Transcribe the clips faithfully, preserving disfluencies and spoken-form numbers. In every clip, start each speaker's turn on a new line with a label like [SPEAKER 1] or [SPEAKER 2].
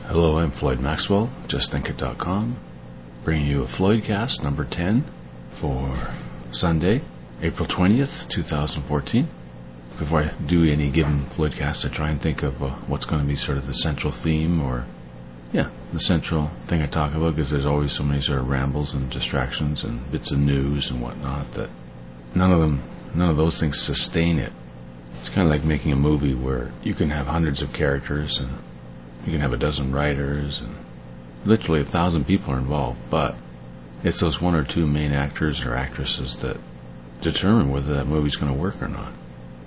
[SPEAKER 1] Hello, I'm Floyd Maxwell, just think it dot com, bringing you a Floydcast number ten for Sunday, April twentieth, twenty fourteen. Before I do any given Floydcast, I try and think of uh, what's going to be sort of the central theme, or, yeah, the central thing I talk about, because there's always so many sort of rambles and distractions and bits of news and whatnot that none of them, none of those things sustain it. It's kind of like making a movie where you can have hundreds of characters and you can have a dozen writers and literally a thousand people are involved, but it's those one or two main actors or actresses that determine whether that movie's going to work or not.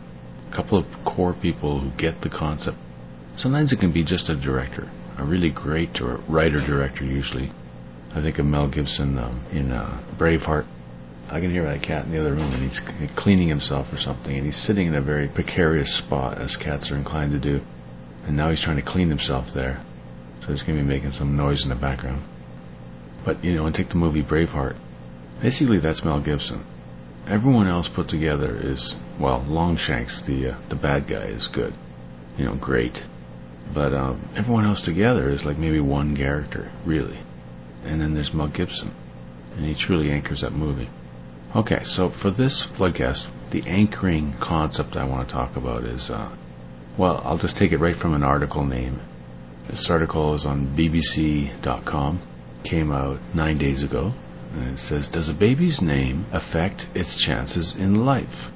[SPEAKER 1] A couple of core people who get the concept. Sometimes it can be just a director, a really great or writer-director usually. I think of Mel Gibson um, in uh, Braveheart. I can hear that cat in the other room, and he's cleaning himself or something, and he's sitting in a very precarious spot, as cats are inclined to do. And now he's trying to clean himself there. So he's going to be making some noise in the background. But, you know, and take the movie Braveheart. Basically, that's Mel Gibson. Everyone else put together is, well, Longshanks, the uh, the bad guy, is good. You know, great. But um, everyone else together is like maybe one character, really. And then there's Mel Gibson. And he truly anchors that movie. Okay, so for this Floodcast, the anchoring concept I want to talk about is... Uh, Well, I'll just take it right from an article name. This article is on B B C dot com. Came out nine days ago. And it says, does a baby's name affect its chances in life?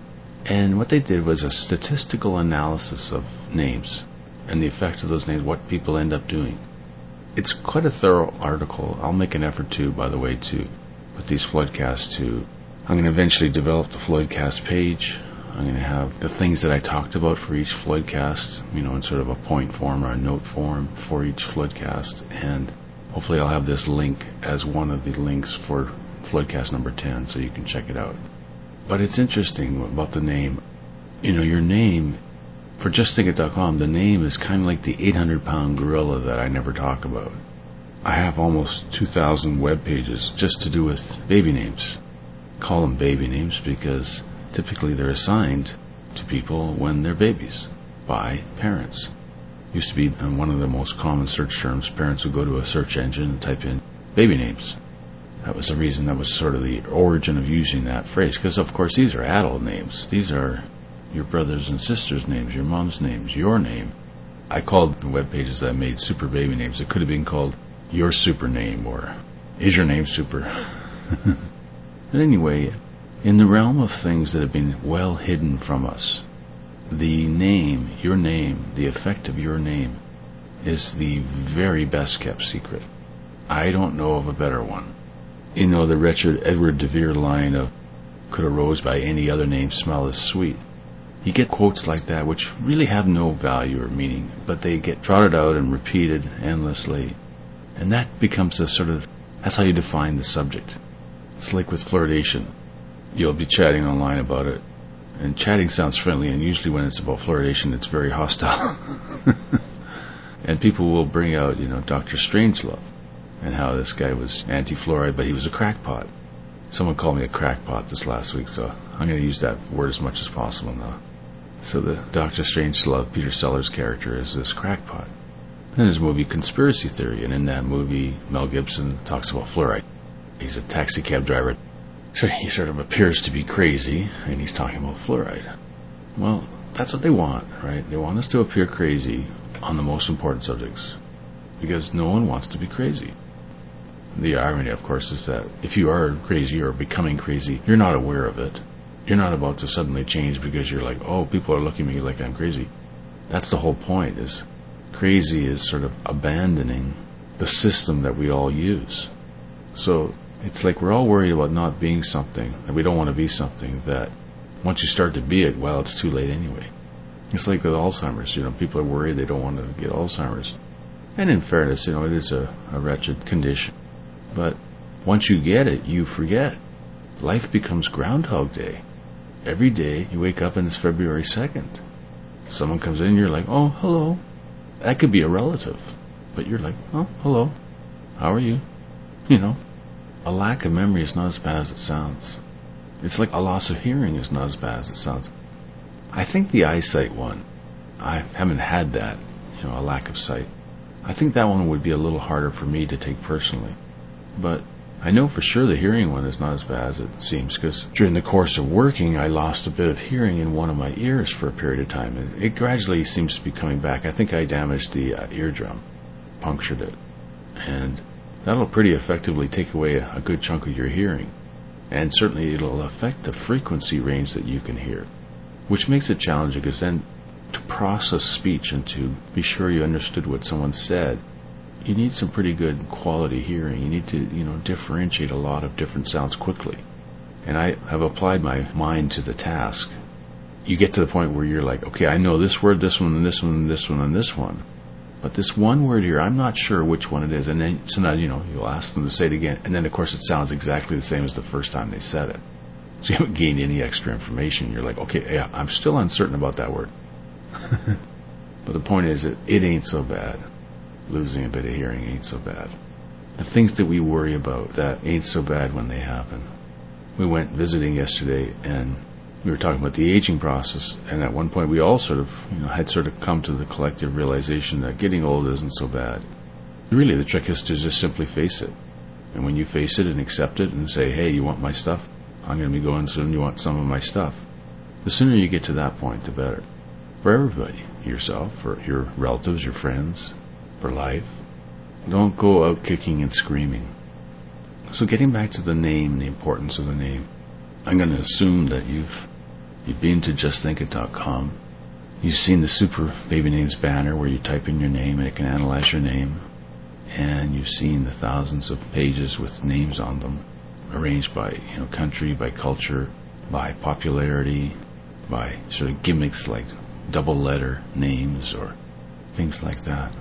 [SPEAKER 1] And what they did was a statistical analysis of names and the effect of those names, what people end up doing. It's quite a thorough article. I'll make an effort to, by the way, to put these Floodcasts to... I'm going to eventually develop the Floodcast page. I'm going to have the things that I talked about for each Floodcast, you know, in sort of a point form or a note form for each Floodcast, and hopefully I'll have this link as one of the links for Floodcast number ten, so you can check it out. But it's interesting about the name. You know, your name, for just think it dot com, the name is kind of like the eight hundred pound gorilla that I never talk about. I have almost two thousand web pages just to do with baby names. Call them baby names because... typically they're assigned to people when they're babies by parents. Used to be one of the most common search terms. Parents would go to a search engine and type in baby names. That was the reason, that was sort of the origin of using that phrase, because of course these are adult names. These are your brothers and sisters' names, your mom's names, your name. I called the web pages that I made super baby names. It could have been called your super name or is your name super. But anyway, in the realm of things that have been well hidden from us, the name, your name, the effect of your name, is the very best kept secret. I don't know of a better one. You know, the wretched Edward de Vere line of, could a rose by any other name smell as sweet? You get quotes like that which really have no value or meaning, but they get trotted out and repeated endlessly. And that becomes a sort of, that's how you define the subject. It's like with fluoridation. You'll be chatting online about it, and chatting sounds friendly, and usually when it's about fluoridation it's very hostile. And people will bring out, you know, Doctor Strangelove, and how this guy was anti-fluoride, but he was a crackpot. Someone called me a crackpot this last week, so I'm going to use that word as much as possible now. So the Doctor Strangelove, Peter Sellers' character, is this crackpot. And there's a movie, Conspiracy Theory, and in that movie Mel Gibson talks about fluoride. He's a taxi cab driver. So he sort of appears to be crazy, and he's talking about fluoride. Well, that's what they want, right? They want us to appear crazy on the most important subjects, because no one wants to be crazy. The irony, of course, is that if you are crazy or becoming crazy, you're not aware of it. You're not about to suddenly change because you're like, oh, people are looking at me like I'm crazy. That's the whole point, is crazy is sort of abandoning the system that we all use. So it's like we're all worried about not being something, and we don't want to be something that once you start to be it, well, it's too late anyway. It's like with Alzheimer's, you know, people are worried they don't want to get Alzheimer's. And in fairness, you know, it is a, a wretched condition. But once you get it, you forget. Life becomes Groundhog Day. Every day you wake up and it's February second. Someone comes in and you're like, oh, hello. That could be a relative. But you're like, oh, hello. How are you? You know. A lack of memory is not as bad as it sounds. It's like a loss of hearing is not as bad as it sounds. I think the eyesight one, I haven't had that, you know, a lack of sight. I think that one would be a little harder for me to take personally. But I know for sure the hearing one is not as bad as it seems, because during the course of working, I lost a bit of hearing in one of my ears for a period of time. It, it gradually seems to be coming back. I think I damaged the uh, eardrum, punctured it, and that'll pretty effectively take away a, a good chunk of your hearing. And certainly it'll affect the frequency range that you can hear, which makes it challenging, because then to process speech and to be sure you understood what someone said, you need some pretty good quality hearing. You need to, you know, differentiate a lot of different sounds quickly. And I have applied my mind to the task. You get to the point where you're like, okay, I know this word, this one, and this one, and this one, and this one. But this one word here, I'm not sure which one it is. And then, so now, you know, you'll ask them to say it again. And then, of course, it sounds exactly the same as the first time they said it. So you haven't gained any extra information. You're like, okay, yeah, I'm still uncertain about that word. But the point is, it, it ain't so bad. Losing a bit of hearing ain't so bad. The things that we worry about, that ain't so bad when they happen. We went visiting yesterday, and we were talking about the aging process, and at one point we all sort of, you know, had sort of come to the collective realization that getting old isn't so bad. Really, the trick is to just simply face it. And when you face it and accept it and say, hey, you want my stuff? I'm going to be going soon, you want some of my stuff? The sooner you get to that point, the better. For everybody. Yourself, for your relatives, your friends, for life. Don't go out kicking and screaming. So getting back to the name, the importance of the name, I'm going to assume that you've you've been to just think it dot com. You've seen the Super Baby Names banner where you type in your name and it can analyze your name. And you've seen the thousands of pages with names on them, arranged by, you know, country, by culture, by popularity, by sort of gimmicks like double letter names or things like that.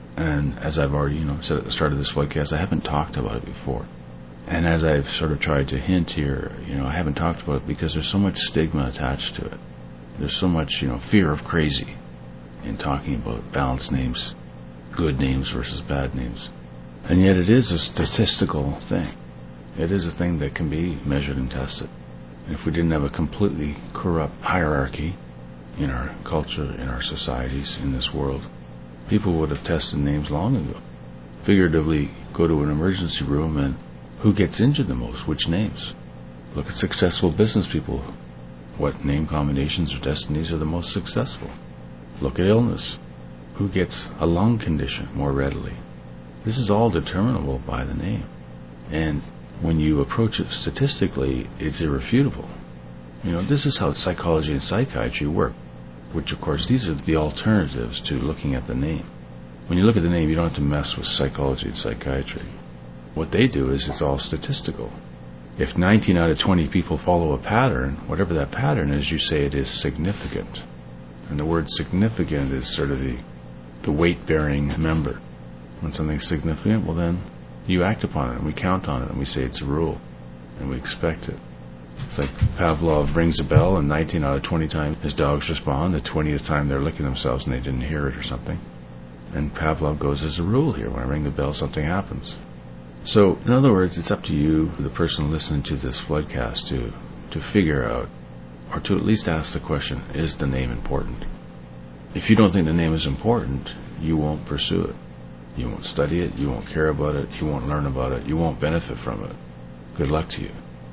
[SPEAKER 1] And as I've already, you know, said at the start of this podcast, I haven't talked about it before. And as I've sort of tried to hint here, you know, I haven't talked about it because there's so much stigma attached to it. There's so much, you know, fear of crazy in talking about balanced names, good names versus bad names. And yet it is a statistical thing. It is a thing that can be measured and tested. And if we didn't have a completely corrupt hierarchy in our culture, in our societies, in this world, people would have tested names long ago. Figuratively, go to an emergency room and who gets injured the most? Which names? Look at successful business people. What name combinations or destinies are the most successful? Look at illness. Who gets a lung condition more readily? This is all determinable by the name. And when you approach it statistically, it's irrefutable. You know, this is how psychology and psychiatry work, which, of course, these are the alternatives to looking at the name. When you look at the name, you don't have to mess with psychology and psychiatry. What they do is it's all statistical. If nineteen out of twenty people follow a pattern, whatever that pattern is, you say it is significant. And the word significant is sort of the, the weight-bearing member. When something's significant, well then, you act upon it, and we count on it, and we say it's a rule, and we expect it. It's like Pavlov rings a bell, and nineteen out of twenty times his dogs respond. The twentieth time they're licking themselves and they didn't hear it or something. And Pavlov goes, there's a rule here. When I ring the bell, something happens. So, in other words, it's up to you, the person listening to this floodcast, to, to figure out, or to at least ask the question, is the name important? If you don't think the name is important, you won't pursue it. You won't study it, you won't care about it, you won't learn about it, you won't benefit from it. Good luck to you.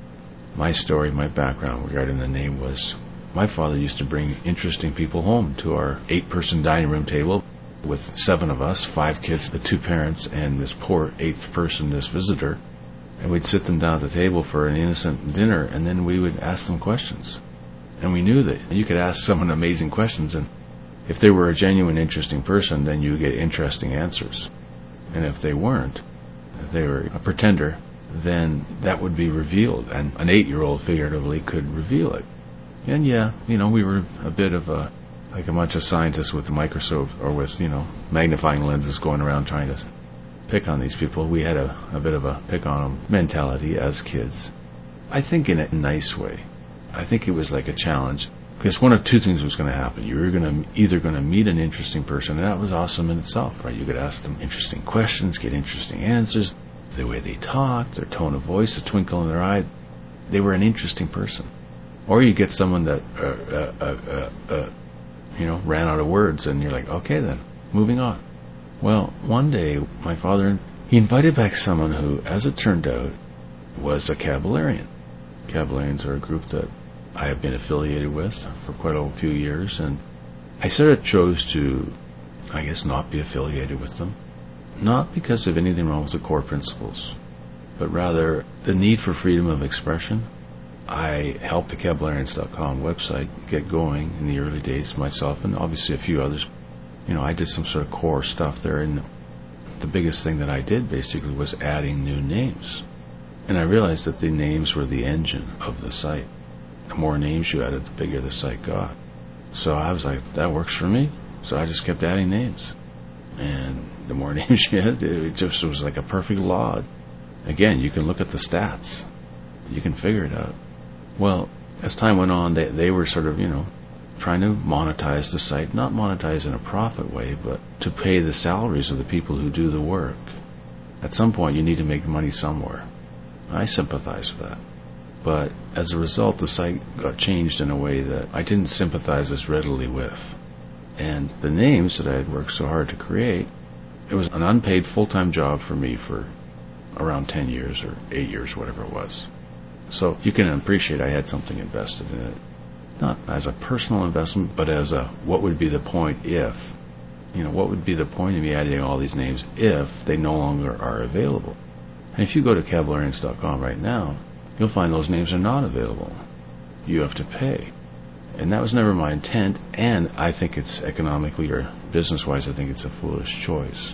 [SPEAKER 1] My story, my background regarding the name was, my father used to bring interesting people home to our eight-person dining room table with seven of us, five kids, the two parents, and this poor eighth person, this visitor. And we'd sit them down at the table for an innocent dinner, and then we would ask them questions. And we knew that you could ask someone amazing questions, and if they were a genuine, interesting person, then you would get interesting answers. And if they weren't, if they were a pretender, then that would be revealed, and an eight-year-old figuratively could reveal it. And yeah, you know, we were a bit of a, like a bunch of scientists with a microscope or with, you know, magnifying lenses going around trying to pick on these people. We had a, a bit of a pick on them mentality as kids. I think in a nice way. I think it was like a challenge. Because one of two things was going to happen. You were going to either going to meet an interesting person, and that was awesome in itself, right? You could ask them interesting questions, get interesting answers, the way they talked, their tone of voice, the twinkle in their eye. They were an interesting person. Or you get someone that, uh, uh, uh, uh, you know, ran out of words, and you're like, okay then, moving on. Well, one day, my father, he invited back someone who, as it turned out, was a Caballerian. Caballerians are a group that I have been affiliated with for quite a few years, and I sort of chose to, I guess, not be affiliated with them. Not because of anything wrong with the core principles, but rather the need for freedom of expression. I helped the Caballerians dot com website get going in the early days myself, and obviously a few others. You know, I did some sort of core stuff there, and the biggest thing that I did basically was adding new names. And I realized that the names were the engine of the site. The more names you added, the bigger the site got. So I was like, that works for me. So I just kept adding names. And the more names you added, it just was like a perfect law. Again, you can look at the stats. You can figure it out. Well, as time went on, they, they were sort of, you know, trying to monetize the site. Not monetize in a profit way, but to pay the salaries of the people who do the work. At some point, you need to make money somewhere. I sympathize with that. But as a result, the site got changed in a way that I didn't sympathize as readily with. And the names that I had worked so hard to create, it was an unpaid full-time job for me for around ten years or eight years, whatever it was. So you can appreciate I had something invested in it. Not as a personal investment, but as a, what would be the point if, you know, what would be the point of me adding all these names if they no longer are available? And if you go to Caballerians dot com right now, you'll find those names are not available. You have to pay. And that was never my intent, and I think it's economically or business-wise, I think it's a foolish choice.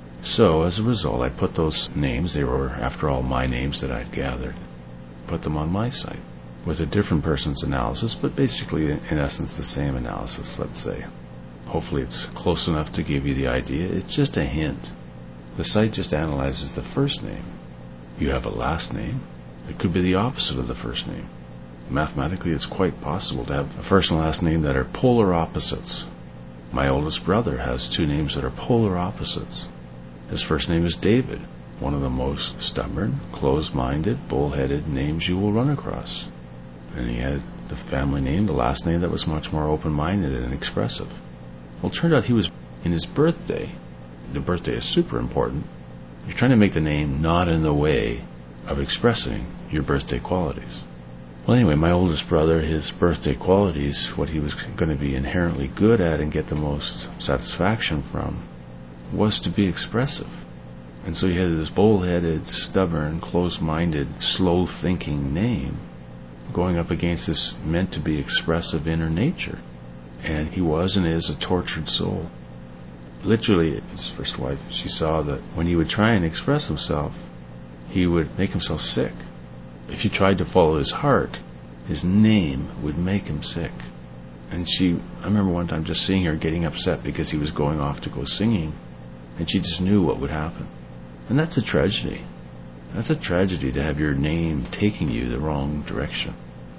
[SPEAKER 1] So, as a result, I put those names, they were, after all, my names that I'd gathered, put them on my site, with a different person's analysis, but basically, in essence, the same analysis, let's say. Hopefully it's close enough to give you the idea. It's just a hint. The site just analyzes the first name. You have a last name. It could be the opposite of the first name. Mathematically, it's quite possible to have a first and last name that are polar opposites. My oldest brother has two names that are polar opposites. His first name is David, one of the most stubborn, closed-minded, bull-headed names you will run across. And he had the family name, the last name, that was much more open-minded and expressive. Well, it turned out he was in his birthday. The birthday is super important. You're trying to make the name not in the way of expressing your birthday qualities. Well, anyway, my oldest brother, his birthday qualities, what he was going to be inherently good at and get the most satisfaction from, was to be expressive. And so he had this bull-headed, stubborn, closed-minded, slow-thinking name going up against this meant-to-be expressive inner nature. And he was and is a tortured soul. Literally, his first wife, she saw that when he would try and express himself, he would make himself sick. If you tried to follow his heart, his name would make him sick. And she, I remember one time just seeing her getting upset because he was going off to go singing, and she just knew what would happen. And that's a tragedy. That's a tragedy to have your name taking you the wrong direction.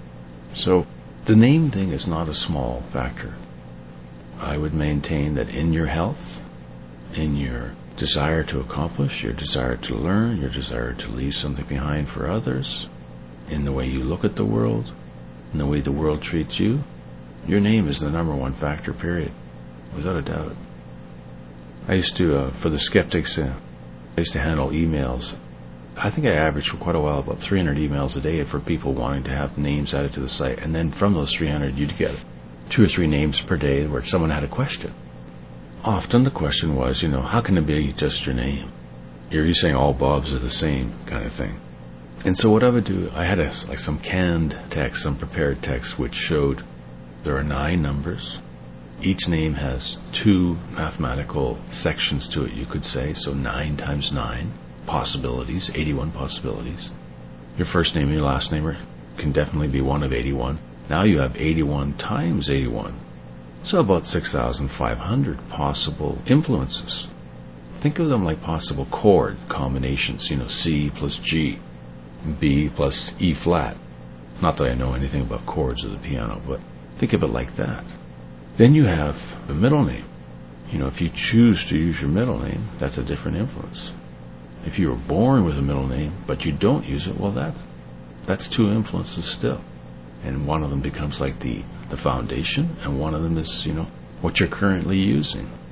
[SPEAKER 1] So, the name thing is not a small factor. I would maintain that in your health, in your desire to accomplish, your desire to learn, your desire to leave something behind for others, in the way you look at the world, in the way the world treats you, your name is the number one factor, period. Without a doubt. I used to, uh, for the skeptics, uh, I used to handle emails. I think I averaged for quite a while about three hundred emails a day for people wanting to have names added to the site. And then from those three hundred, you'd get two or three names per day where someone had a question. Often the question was, you know, how can it be just your name? You're you saying all Bobs are the same kind of thing. And so what I would do, I had a, like some canned text, some prepared text, which showed there are nine numbers. Each name has two mathematical sections to it, you could say. So nine times nine possibilities, eighty-one possibilities. Your first name and your last name can definitely be one of eighty-one. Now you have eighty-one times eighty-one. So about six thousand five hundred possible influences. Think of them like possible chord combinations, you know, C plus G, B plus E flat. Not that I know anything about chords of the piano, but think of it like that. Then you have the middle name. You know, if you choose to use your middle name, that's a different influence. If you were born with a middle name, but you don't use it, well, that's, that's two influences still. And one of them becomes like the, the foundation, and one of them is, you know, what you're currently using.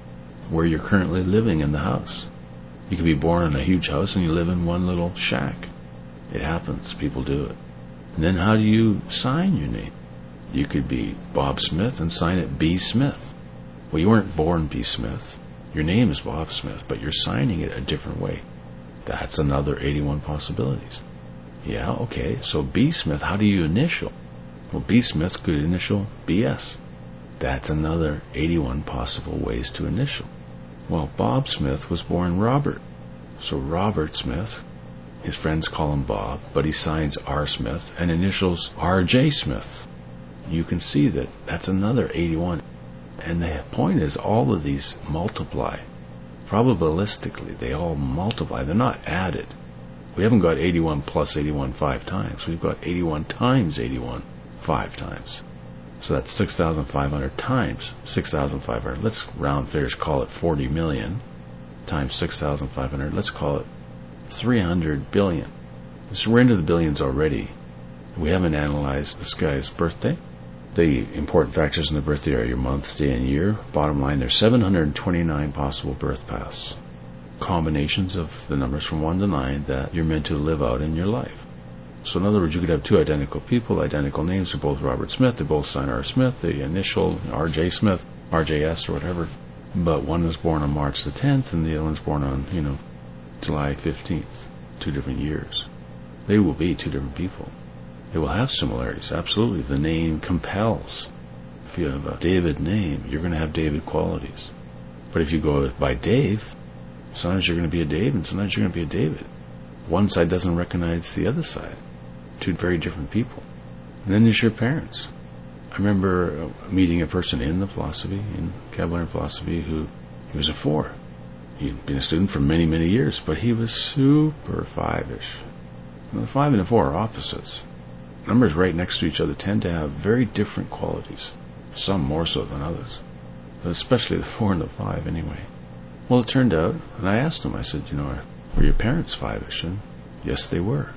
[SPEAKER 1] where you're currently living in the house. You could be born in a huge house and you live in one little shack. It happens. People do it. And then how do you sign your name? You could be Bob Smith and sign it B. Smith. Well, you weren't born B. Smith. Your name is Bob Smith, but you're signing it a different way. That's another eighty-one possibilities. Yeah, okay, so B. Smith, how do you initial? Well, B. Smith could initial B S. That's another eighty-one possible ways to initial. Well, Bob Smith was born Robert. So Robert Smith, his friends call him Bob, but he signs R. Smith and initials R J. Smith. You can see that that's another eighty-one. And the point is, all of these multiply. Probabilistically, they all multiply. They're not added. We haven't got eighty-one plus eighty-one five times. We've got eighty-one times eighty-one five times. So that's six thousand five hundred times six thousand five hundred. Let's round figures, call it forty million times six thousand five hundred. Let's call it three hundred billion. So we're into the billions already. We haven't analyzed this guy's birthday. The important factors in the birthday are your month, day, and year. Bottom line, there's seven hundred twenty-nine possible birth paths. Combinations of the numbers from one to nine that you're meant to live out in your life. So in other words, you could have two identical people, identical names. They're both Robert Smith. They both sign R. Smith, the initial R J. Smith, R J S or whatever. But one was born on March the tenth and the other one's born on, you know, July fifteenth. Two different years. They will be two different people. They will have similarities, absolutely. The name compels. If you have a David name, you're going to have David qualities. But if you go by Dave, sometimes you're going to be a Dave and sometimes you're going to be a David. One side doesn't recognize the other side. Two very different people. And then there's your parents. I remember meeting a person in the philosophy, in Kabbalah philosophy, who he was a four. He'd been a student for many, many years, but he was super five-ish. Now, the five and the four are opposites. Numbers right next to each other tend to have very different qualities, some more so than others, but especially the four and the five anyway. Well, it turned out, and I asked him, I said, you know, were your parents five-ish? And yes, they were.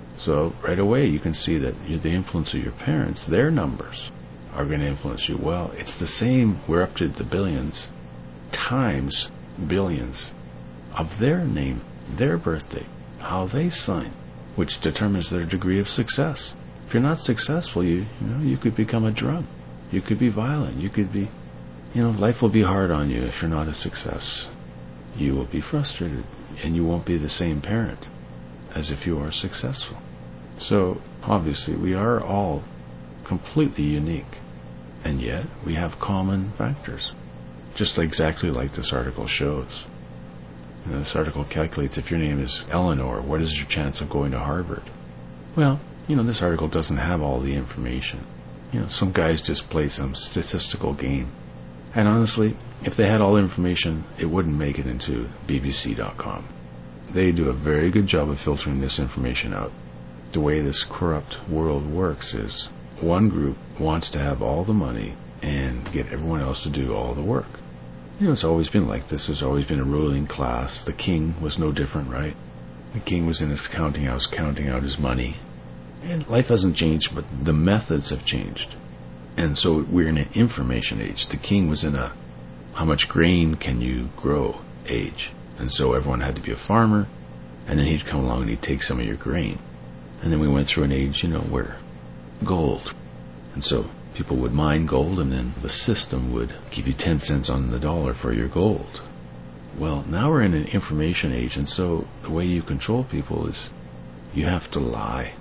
[SPEAKER 1] So right away you can see that the influence of your parents, their numbers, are going to influence you. Well, it's the same, we're up to the billions, times billions of their name, their birthday, how they sign, which determines their degree of success. If you're not successful, you you know, you could become a drug. You could be violent. You could be, you know, life will be hard on you if you're not a success. You will be frustrated, and you won't be the same parent as if you are successful. So, obviously, we are all completely unique, and yet we have common factors, just exactly like this article shows. You know, this article calculates if your name is Eleanor, what is your chance of going to Harvard? Well, you know, this article doesn't have all the information. You know, some guys just play some statistical game. And honestly, if they had all the information, it wouldn't make it into B B C dot com. They do a very good job of filtering this information out. The way this corrupt world works is one group wants to have all the money and get everyone else to do all the work. You know, it's always been like this. There's always been a ruling class. The king was no different, right? The king was in his counting house counting out his money. And life hasn't changed, but the methods have changed. And so we're in an information age. The king was in a how much grain can you grow age. And so everyone had to be a farmer, and then he'd come along and he'd take some of your grain. And then we went through an age, you know, where gold. And so people would mine gold, and then the system would give you ten cents on the dollar for your gold. Well, now we're in an information age, and so the way you control people is you have to lie.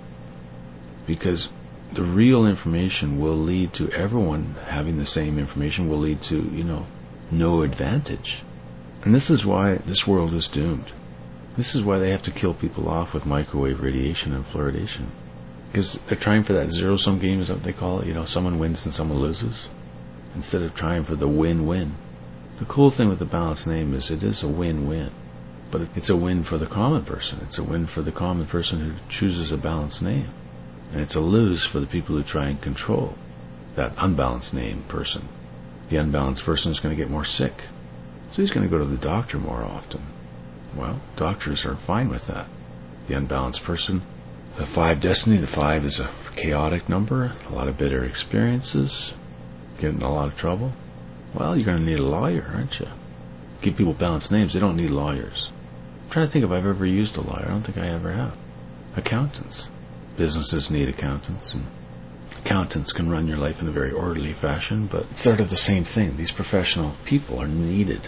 [SPEAKER 1] Because the real information will lead to everyone having the same information, will lead to, you know, no advantage. And this is why this world is doomed. This is why they have to kill people off with microwave radiation and fluoridation. Because they're trying for that zero-sum game, is that what they call it? You know, someone wins and someone loses. Instead of trying for the win-win. The cool thing with the balanced name is it is a win-win. But it's a win for the common person. It's a win for the common person who chooses a balanced name. And it's a lose for the people who try and control that unbalanced name person. The unbalanced person is going to get more sick. So he's going to go to the doctor more often. Well, doctors are fine with that. The unbalanced person, the five destiny, the five is a chaotic number, a lot of bitter experiences, getting in a lot of trouble. Well, you're going to need a lawyer, aren't you? give people balanced names, they don't need lawyers. I'm trying to think if I've ever used a lawyer. I don't think I ever have. Accountants. Businesses need accountants, and accountants can run your life in a very orderly fashion, but it's sort of the same thing. These professional people are needed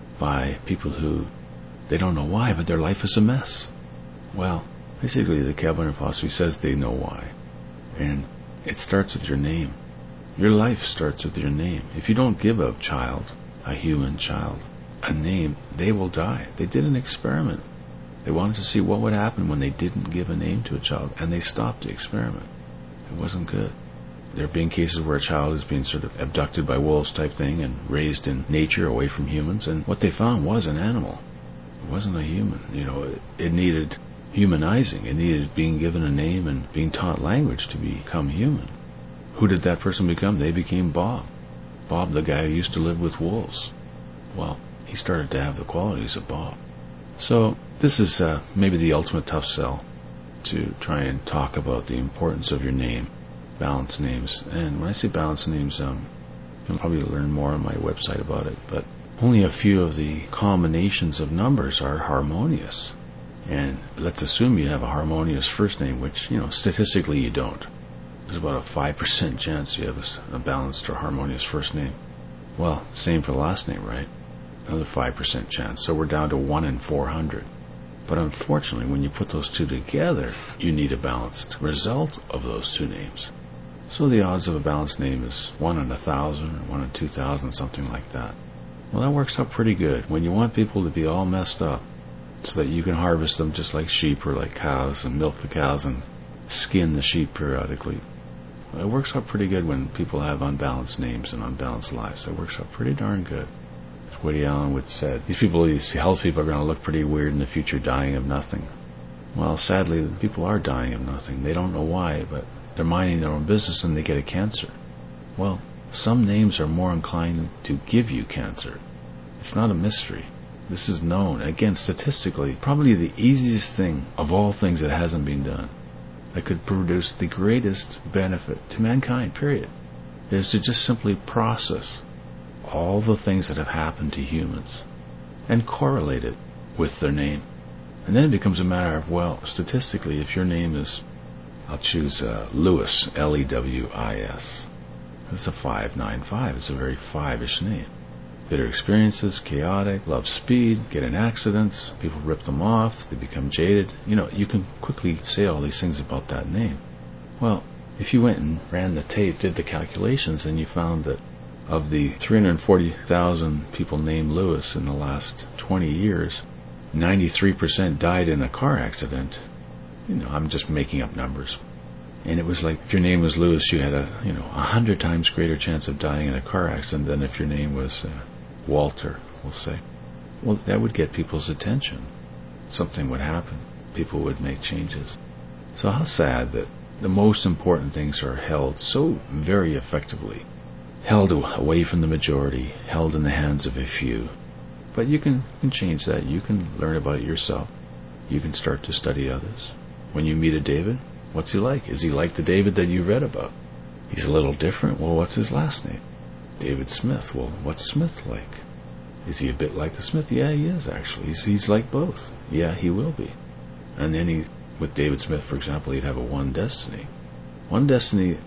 [SPEAKER 1] by people who, they don't know why, but their life is a mess. Well, basically the Calvinian philosophy says they know why. And it starts with your name. Your life starts with your name. If you don't give a child, a human child, a name, they will die. They did an experiment. They wanted to see what would happen when they didn't give a name to a child, and they stopped the experiment. It wasn't good. There have been cases where a child is being sort of abducted by wolves type thing and raised in nature away from humans, and what they found was an animal. It wasn't a human. You know, it, it needed humanizing. It needed being given a name and being taught language to become human. Who did that person become? They became Bob. Bob, the guy who used to live with wolves. Well, he started to have the qualities of Bob. So this is uh, maybe the ultimate tough sell, to try and talk about the importance of your name, balanced names. And when I say balanced names, um, you'll probably learn more on my website about it, but only a few of the combinations of numbers are harmonious. And let's assume you have a harmonious first name, which, you know, statistically you don't. There's about a five percent chance you have a, a balanced or harmonious first name. Well, same for the last name, right? Another five percent chance. So we're down to one in four hundred. But unfortunately, when you put those two together, you need a balanced result of those two names. So the odds of a balanced name is one in a thousand, or one in two thousand, something like that. Well, that works out pretty good. When you want people to be all messed up, so that you can harvest them just like sheep or like cows, and milk the cows and skin the sheep periodically. Well, it works out pretty good when people have unbalanced names and unbalanced lives. It works out pretty darn good. Woody Allen would said, these people, these health people are going to look pretty weird in the future, dying of nothing. Well, sadly, people are dying of nothing. They don't know why, but they're minding their own business and they get a cancer. Well, some names are more inclined to give you cancer. It's not a mystery. This is known. Again, statistically, probably the easiest thing of all things that hasn't been done, that could produce the greatest benefit to mankind, period, is to just simply process all the things that have happened to humans and correlate it with their name. And then it becomes a matter of, well, statistically, if your name is, I'll choose uh, Lewis, L E W I S. It's a five nine five. It's a very five-ish name. Bitter experiences, chaotic, love speed, get in accidents, people rip them off, they become jaded. You know, you can quickly say all these things about that name. Well, if you went and ran the tape, did the calculations, and you found that of the three hundred forty thousand people named Lewis in the last twenty years, ninety-three percent died in a car accident. You know, I'm just making up numbers. And it was like, if your name was Lewis, you had a, you know, a hundred times greater chance of dying in a car accident than if your name was uh, Walter, we'll say. Well, that would get people's attention. Something would happen. People would make changes. So how sad that the most important things are held so very effectively, held away from the majority, held in the hands of a few. But you can, you can change that. You can learn about it yourself. You can start to study others. When you meet a David, what's he like? Is he like the David that you read about? He's a little different. Well, what's his last name? David Smith. Well, what's Smith like? Is he a bit like the Smith? Yeah, he is, actually. He's, he's like both. Yeah, he will be. And then he, with David Smith, for example, he'd have a one destiny. One destiny,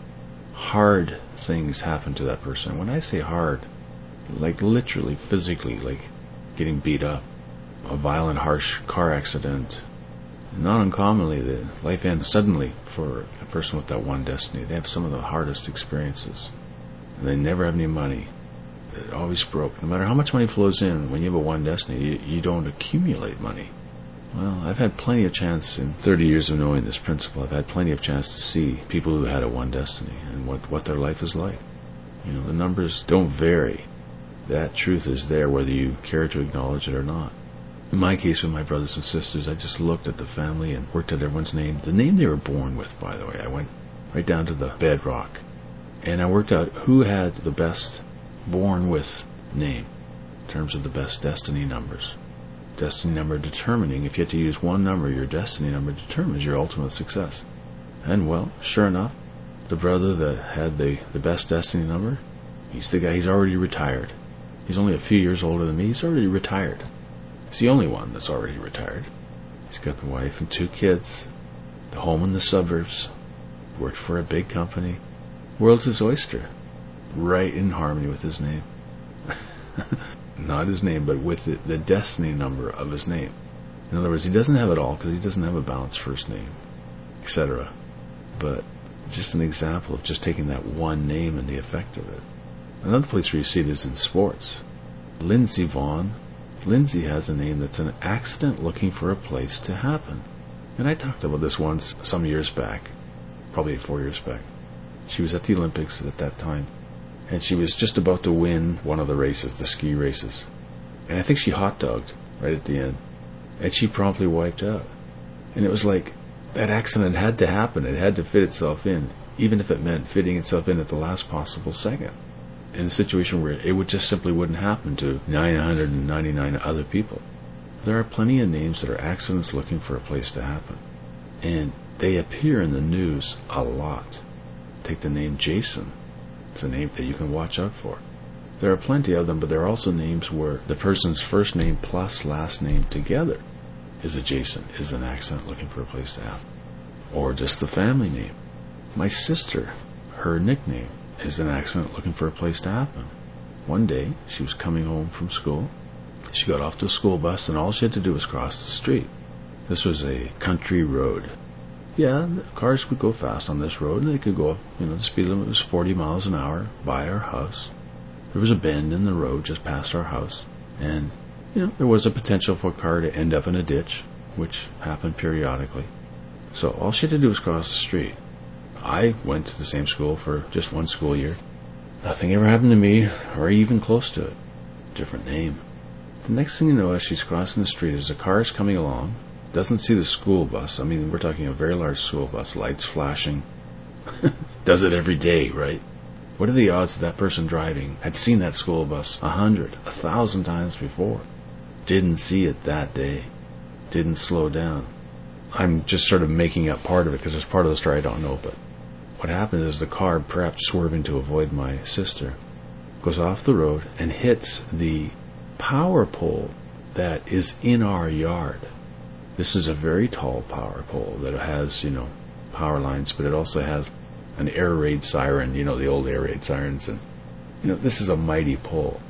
[SPEAKER 1] hard things happen to that person. When I say hard, like literally, physically, like getting beat up, a violent, harsh car accident. Not uncommonly, the life ends suddenly for a person with that one destiny. They have some of the hardest experiences. And they never have any money. They're always broke. No matter how much money flows in, when you have a one destiny, you, you don't accumulate money. Well, I've had plenty of chance in thirty years of knowing this principle. I've had plenty of chance to see people who had a one destiny and what, what their life is like. You know, the numbers don't vary. That truth is there whether you care to acknowledge it or not. In my case with my brothers and sisters, I just looked at the family and worked at everyone's name. The name they were born with, by the way. I went right down to the bedrock. And I worked out who had the best born with name in terms of the best destiny numbers. Destiny number determining, if you had to use one number, your destiny number determines your ultimate success. And well, sure enough, the brother that had the, the best destiny number, he's the guy, he's already retired. He's only a few years older than me. He's already retired. He's the only one that's already retired. He's got the wife and two kids, the home in the suburbs, worked for a big company. World's his oyster. Right in harmony with his name. Not his name, but with the, the destiny number of his name. In other words, he doesn't have it all because he doesn't have a balanced first name, et cetera. But it's just an example of just taking that one name and the effect of it. Another place where you see it is in sports. Lindsey Vonn. Lindsey has a name that's an accident looking for a place to happen. And I talked about this once some years back, probably four years back. She was at the Olympics at that time, and she was just about to win one of the races, the ski races. And I think she hot-dogged right at the end, and she promptly wiped out. And it was like, that accident had to happen. It had to fit itself in, even if it meant fitting itself in at the last possible second, in a situation where it would just simply wouldn't happen to nine hundred ninety-nine other people. There are plenty of names that are accidents looking for a place to happen, and they appear in the news a lot. Take the name Jason. It's a name that you can watch out for. There are plenty of them, but there are also names where the person's first name plus last name together is a Jason, is an accident looking for a place to happen. Or just the family name. My sister, her nickname is an accident looking for a place to happen. One day, she was coming home from school. She got off the school bus, and all she had to do was cross the street. This was a country road. Yeah, cars could go fast on this road, and they could go, you know, the speed limit was forty miles an hour by our house. There was a bend in the road just past our house, and, you know, there was a potential for a car to end up in a ditch, which happened periodically. So all she had to do was cross the street. I went to the same school for just one school year. Nothing ever happened to me, or even close to it. Different name. The next thing you know, as she's crossing the street, as a car is coming along, doesn't see the school bus. I mean, we're talking a very large school bus, lights flashing. Does it every day, right? What are the odds that that person driving had seen that school bus a hundred, a thousand times before? Didn't see it that day. Didn't slow down. I'm just sort of making up part of it because there's part of the story I don't know, but what happened is the car, perhaps swerving to avoid my sister, goes off the road and hits the power pole that is in our yard. This is a very tall power pole that has, you know, power lines, but it also has an air raid siren, you know, the old air raid sirens, and, you know, this is a mighty pole.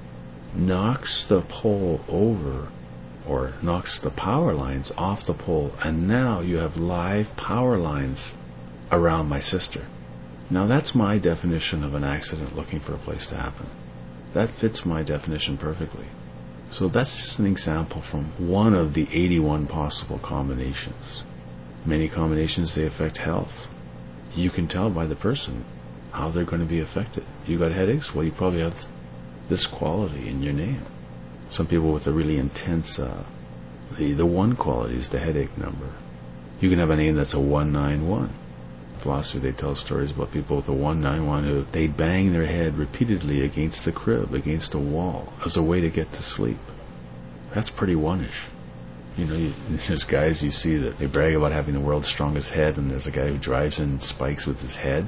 [SPEAKER 1] Knocks the pole over, or knocks the power lines off the pole, and now you have live power lines around my sister. Now that's my definition of an accident looking for a place to happen. That fits my definition perfectly. So that's just an example from one of the eighty-one possible combinations. Many combinations, they affect health. You can tell by the person how they're going to be affected. You got headaches? Well, you probably have this quality in your name. Some people with a really intense, uh, the, the one quality is the headache number. You can have a name that's a one nine one. In philosophy, they tell stories about people with a one nine one who they bang their head repeatedly against the crib, against a wall, as a way to get to sleep. That's pretty one-ish. You know, you, there's guys you see that they brag about having the world's strongest head, and there's a guy who drives in spikes with his head.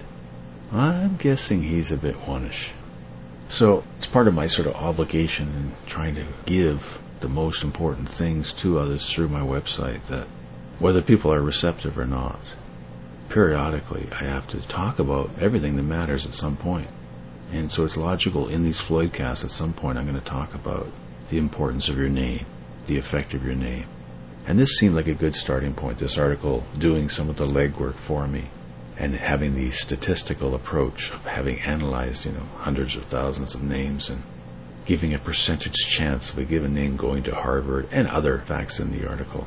[SPEAKER 1] I'm guessing he's a bit one-ish. So it's part of my sort of obligation in trying to give the most important things to others through my website, that whether people are receptive or not, periodically I have to talk about everything that matters at some point. And so it's logical in these Floydcasts at some point I'm going to talk about the importance of your name, the effect of your name. And this seemed like a good starting point, this article doing some of the legwork for me and having the statistical approach of having analyzed, you know, hundreds of thousands of names and giving a percentage chance of a given name going to Harvard and other facts in the article.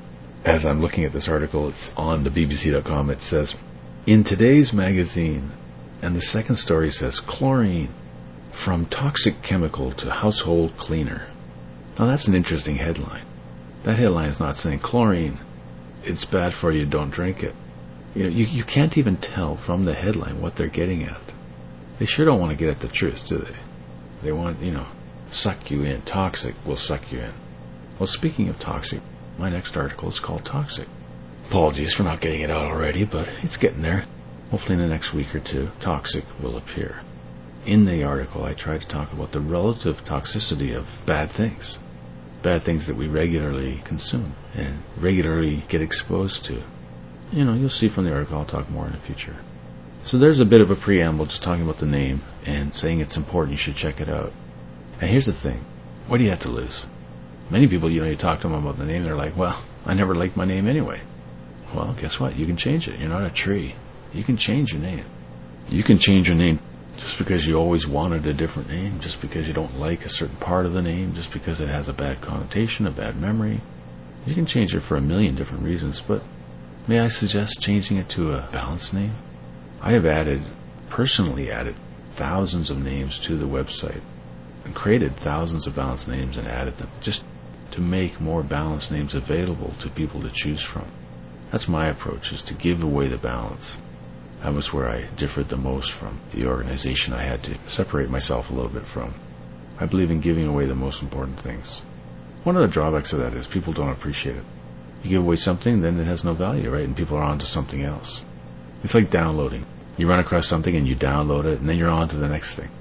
[SPEAKER 1] As I'm looking at this article, it's on the B B C dot com, it says, in today's magazine, and the second story says, chlorine, from toxic chemical to household cleaner. Now that's an interesting headline. That headline is not saying chlorine, it's bad for you, don't drink it. You know, you, you can't even tell from the headline what they're getting at. They sure don't want to get at the truth, do they? They want, you know, suck you in. Toxic will suck you in. Well, speaking of toxic, my next article is called Toxic. Apologies for not getting it out already, but it's getting there. Hopefully in the next week or two, Toxic will appear. in the article, I try to talk about the relative toxicity of bad things. Bad things that we regularly consume and regularly get exposed to. You know, you'll see from the article, I'll talk more in the future. So there's a bit of a preamble just talking about the name and saying it's important, you should check it out. And here's the thing, what do you have to lose? Many people, you know, you talk to them about the name, they're like, well, I never liked my name anyway. Well, guess what? You can change it. You're not a tree. You can change your name. You can change your name just because you always wanted a different name, just because you don't like a certain part of the name, just because it has a bad connotation, a bad memory. You can change it for a million different reasons, but may I suggest changing it to a balanced name? I have added, personally added, thousands of names to the website and created thousands of balanced names and added them just to make more balanced names available to people to choose from. That's my approach, is to give away the balance. That was where I differed the most from the organization I had to separate myself a little bit from. I believe in giving away the most important things. One of the drawbacks of that is people don't appreciate it. You give away something, then it has no value, right? And people are on to something else. It's like downloading. You run across something and you download it, and then you're on to the next thing.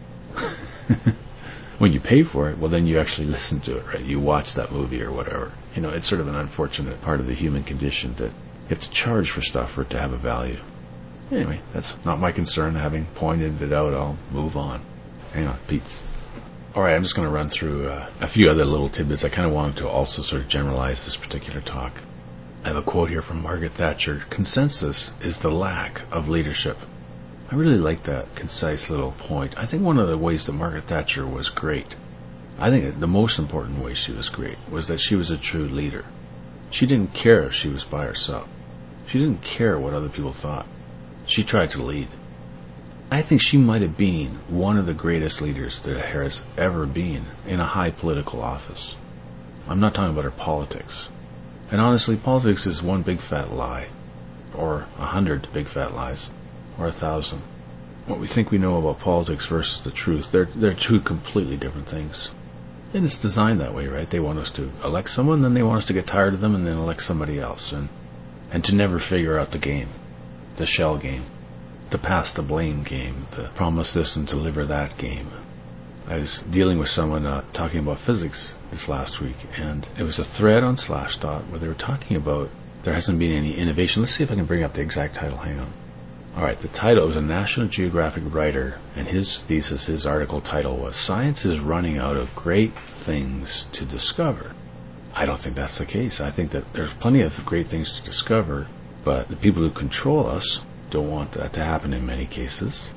[SPEAKER 1] When you pay for it, well, then you actually listen to it, right? You watch that movie or whatever. You know, it's sort of an unfortunate part of the human condition that you have to charge for stuff for it to have a value. Anyway, that's not my concern. Having pointed it out, I'll move on. Hang on, Pete's. Alright, I'm just going to run through uh, a few other little tidbits. I kind of wanted to also sort of generalize this particular talk. I have a quote here from Margaret Thatcher. Consensus is the lack of leadership. I really like that concise little point. I think one of the ways that Margaret Thatcher was great, I think the most important way she was great, was that she was a true leader. She didn't care if she was by herself. She didn't care what other people thought. She tried to lead. I think she might have been one of the greatest leaders there has ever been in a high political office. I'm not talking about her politics. And honestly, politics is one big fat lie, or a hundred big fat lies, or a thousand. What we think we know about politics versus the truth, they're, they're two completely different things. And it's designed that way, right? They want us to elect someone, then they want us to get tired of them, and then elect somebody else, and and to never figure out the game, the shell game, the pass the blame game, the promise this and deliver that game. I was dealing with someone uh, talking about physics this last week, and it was a thread on Slashdot where they were talking about there hasn't been any innovation. Let's see if I can bring up the exact title. Hang on. Alright, the title was a National Geographic writer, and his thesis, his article title was Science is Running Out of Great Things to Discover. I don't think that's the case. I think that there's plenty of great things to discover, but the people who control us don't want that to happen in many cases.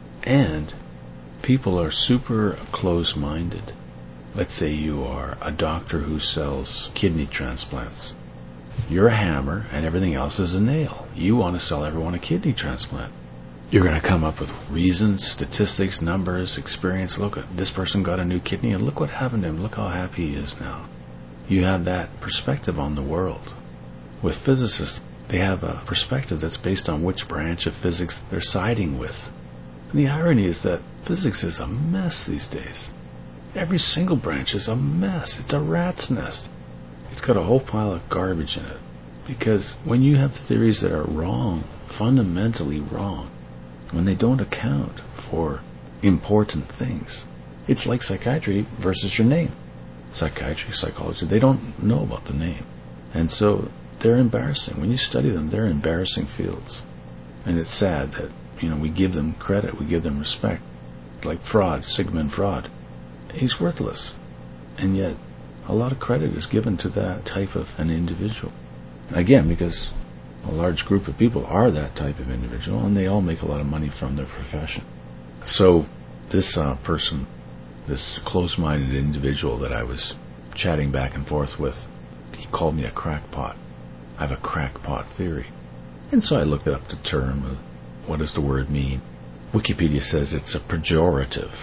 [SPEAKER 1] And people are super close-minded. Let's say you are a doctor who sells kidney transplants. You're a hammer and everything else is a nail. You want to sell everyone a kidney transplant. You're going to come up with reasons, statistics, numbers, experience. Look, this person got a new kidney and look what happened to him. Look how happy he is now. You have that perspective on the world. With physicists, they have a perspective that's based on which branch of physics they're siding with. And the irony is that physics is a mess these days. Every single branch is a mess. It's a rat's nest. It's got a whole pile of garbage in it. Because when you have theories that are wrong, fundamentally wrong, when they don't account for important things, it's like psychiatry versus your name. Psychiatry, psychology, they don't know about the name. And so they're embarrassing. When you study them, they're embarrassing fields. And it's sad that, you know, we give them credit, we give them respect. Like Freud, Sigmund Freud. He's worthless. And yet, a lot of credit is given to that type of an individual. Again, because a large group of people are that type of individual, and they all make a lot of money from their profession. So, this uh, person, this close-minded individual that I was chatting back and forth with, he called me a crackpot. I have a crackpot theory. And so I looked up the term. What does the word mean? Wikipedia says it's a pejorative.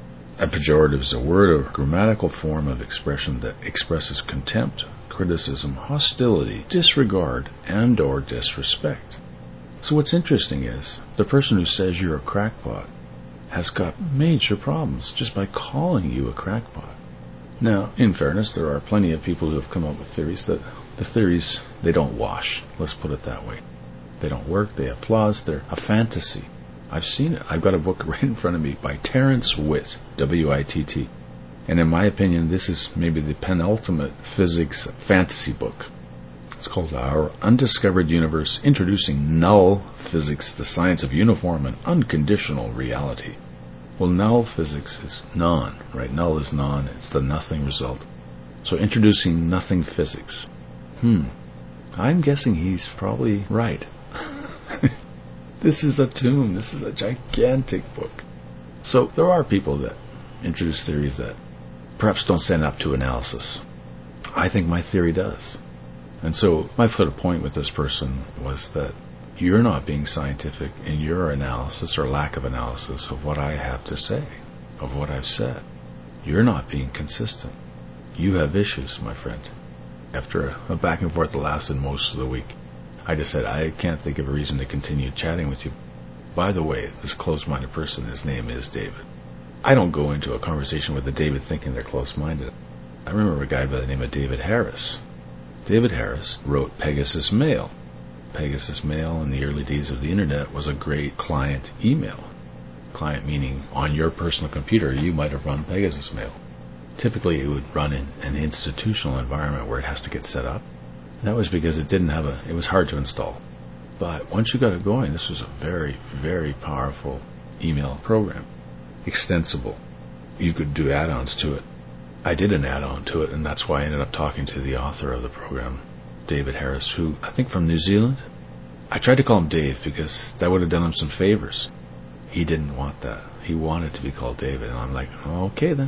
[SPEAKER 1] A pejorative is a word or grammatical form of expression that expresses contempt, criticism, hostility, disregard, and or disrespect. So what's interesting is, the person who says you're a crackpot has got major problems just by calling you a crackpot. Now, in fairness, there are plenty of people who have come up with theories that the theories, they don't wash. Let's put it that way. They don't work, they have flaws, they're a fantasy. I've seen it. I've got a book right in front of me by Terence Witt, W I T T. And in my opinion, this is maybe the penultimate physics fantasy book. It's called Our Undiscovered Universe, Introducing Null Physics, the Science of Uniform and Unconditional Reality. Well, null physics is non, right? Null is non. It's the nothing result. So introducing nothing physics. Hmm. I'm guessing he's probably right. This is a tomb. This is a gigantic book. So there are people that introduce theories that perhaps don't stand up to analysis. I think my theory does. And so my put a point with this person was that you're not being scientific in your analysis or lack of analysis of what I have to say, of what I've said. You're not being consistent. You have issues, my friend. After a, a back and forth that lasted most of the week, I just said, I can't think of a reason to continue chatting with you. By the way, this close-minded person, his name is David. I don't go into a conversation with a David thinking they're close-minded. I remember a guy by the name of David Harris. David Harris wrote Pegasus Mail. Pegasus Mail in the early days of the internet was a great client email. Client meaning on your personal computer you might have run Pegasus Mail. Typically it would run in an institutional environment where it has to get set up. And that was because it didn't have a, it was hard to install. But once you got it going, this was a very, very powerful email program. Extensible. You could do add-ons to it. I did an add-on to it, and that's why I ended up talking to the author of the program, David Harris, who I think from New Zealand. I tried to call him Dave because that would have done him some favors. He didn't want that. He wanted to be called David, and I'm like, okay then.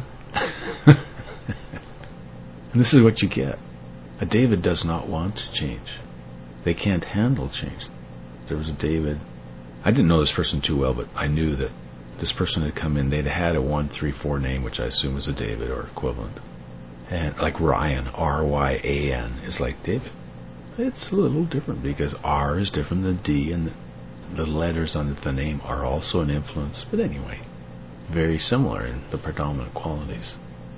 [SPEAKER 1] And this is what you get. A David does not want to change. They can't handle change. There was a David. I didn't know this person too well, but I knew that this person had come in. They'd had a one three four name, which I assume was a David or equivalent. And like Ryan, R Y A N, is like David. It's a little different because R is different than D, and the letters on the name are also an influence. But anyway, very similar in the predominant qualities.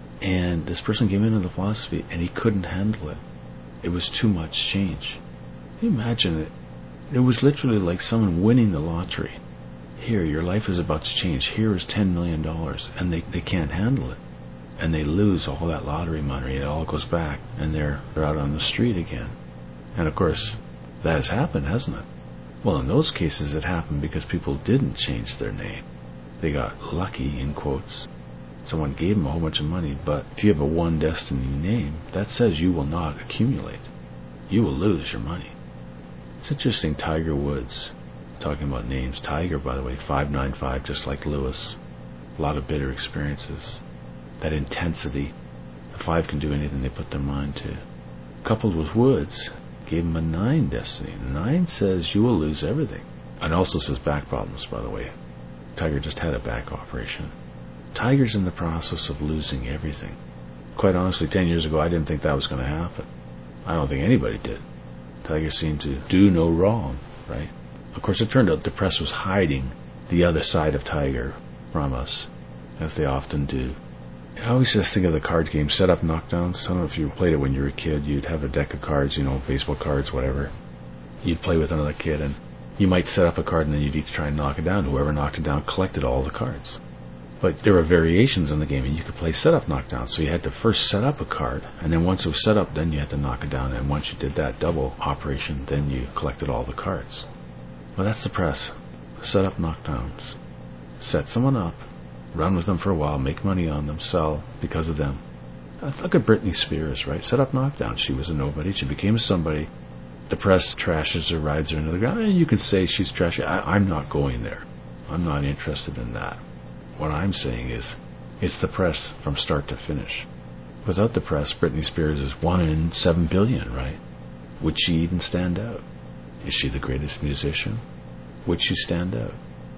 [SPEAKER 1] And this person came into the philosophy, and he couldn't handle it. It was too much change. Can you imagine it? It was literally like someone winning the lottery. Here, your life is about to change. Here is ten million dollars, and they, they can't handle it. And they lose all that lottery money. It all goes back, and they're, they're out on the street again. And of course, that has happened, hasn't it? Well, in those cases, it happened because people didn't change their name. They got lucky, in quotes. Someone gave them a whole bunch of money, but if you have a one destiny name, that says you will not accumulate. You will lose your money. It's interesting, Tiger Woods, talking about names. Tiger, by the way, five nine five, just like Lewis. A lot of bitter experiences. That intensity. The five can do anything they put their mind to. Coupled with Woods, gave him a nine destiny. Nine says you will lose everything. And also says back problems, by the way. Tiger just had a back operation. Tiger's in the process of losing everything. Quite honestly, ten years ago, I didn't think that was going to happen. I don't think anybody did. Tiger seemed to do no wrong, right? Of course, it turned out the press was hiding the other side of Tiger from us, as they often do. I always just think of the card game, set up knockdowns. I don't know if you played it when you were a kid. You'd have a deck of cards, you know, baseball cards, whatever. You'd play with another kid, and you might set up a card, and then you'd each try and knock it down. Whoever knocked it down collected all the cards. But there were variations in the game, and you could play set-up knockdown. So you had to first set up a card, and then once it was set up, then you had to knock it down. And once you did that double operation, then you collected all the cards. Well, that's the press. Set up knockdowns. Set someone up, run with them for a while, make money on them, sell because of them. Look at Britney Spears, right? Set up knockdown. She was a nobody. She became a somebody. The press trashes her, rides her into the ground. And you can say she's trashy. I, I'm not going there. I'm not interested in that. What I'm saying is, it's the press from start to finish. Without the press, Britney Spears is one in seven billion, right? Would she even stand out? Is she the greatest musician? Would she stand out?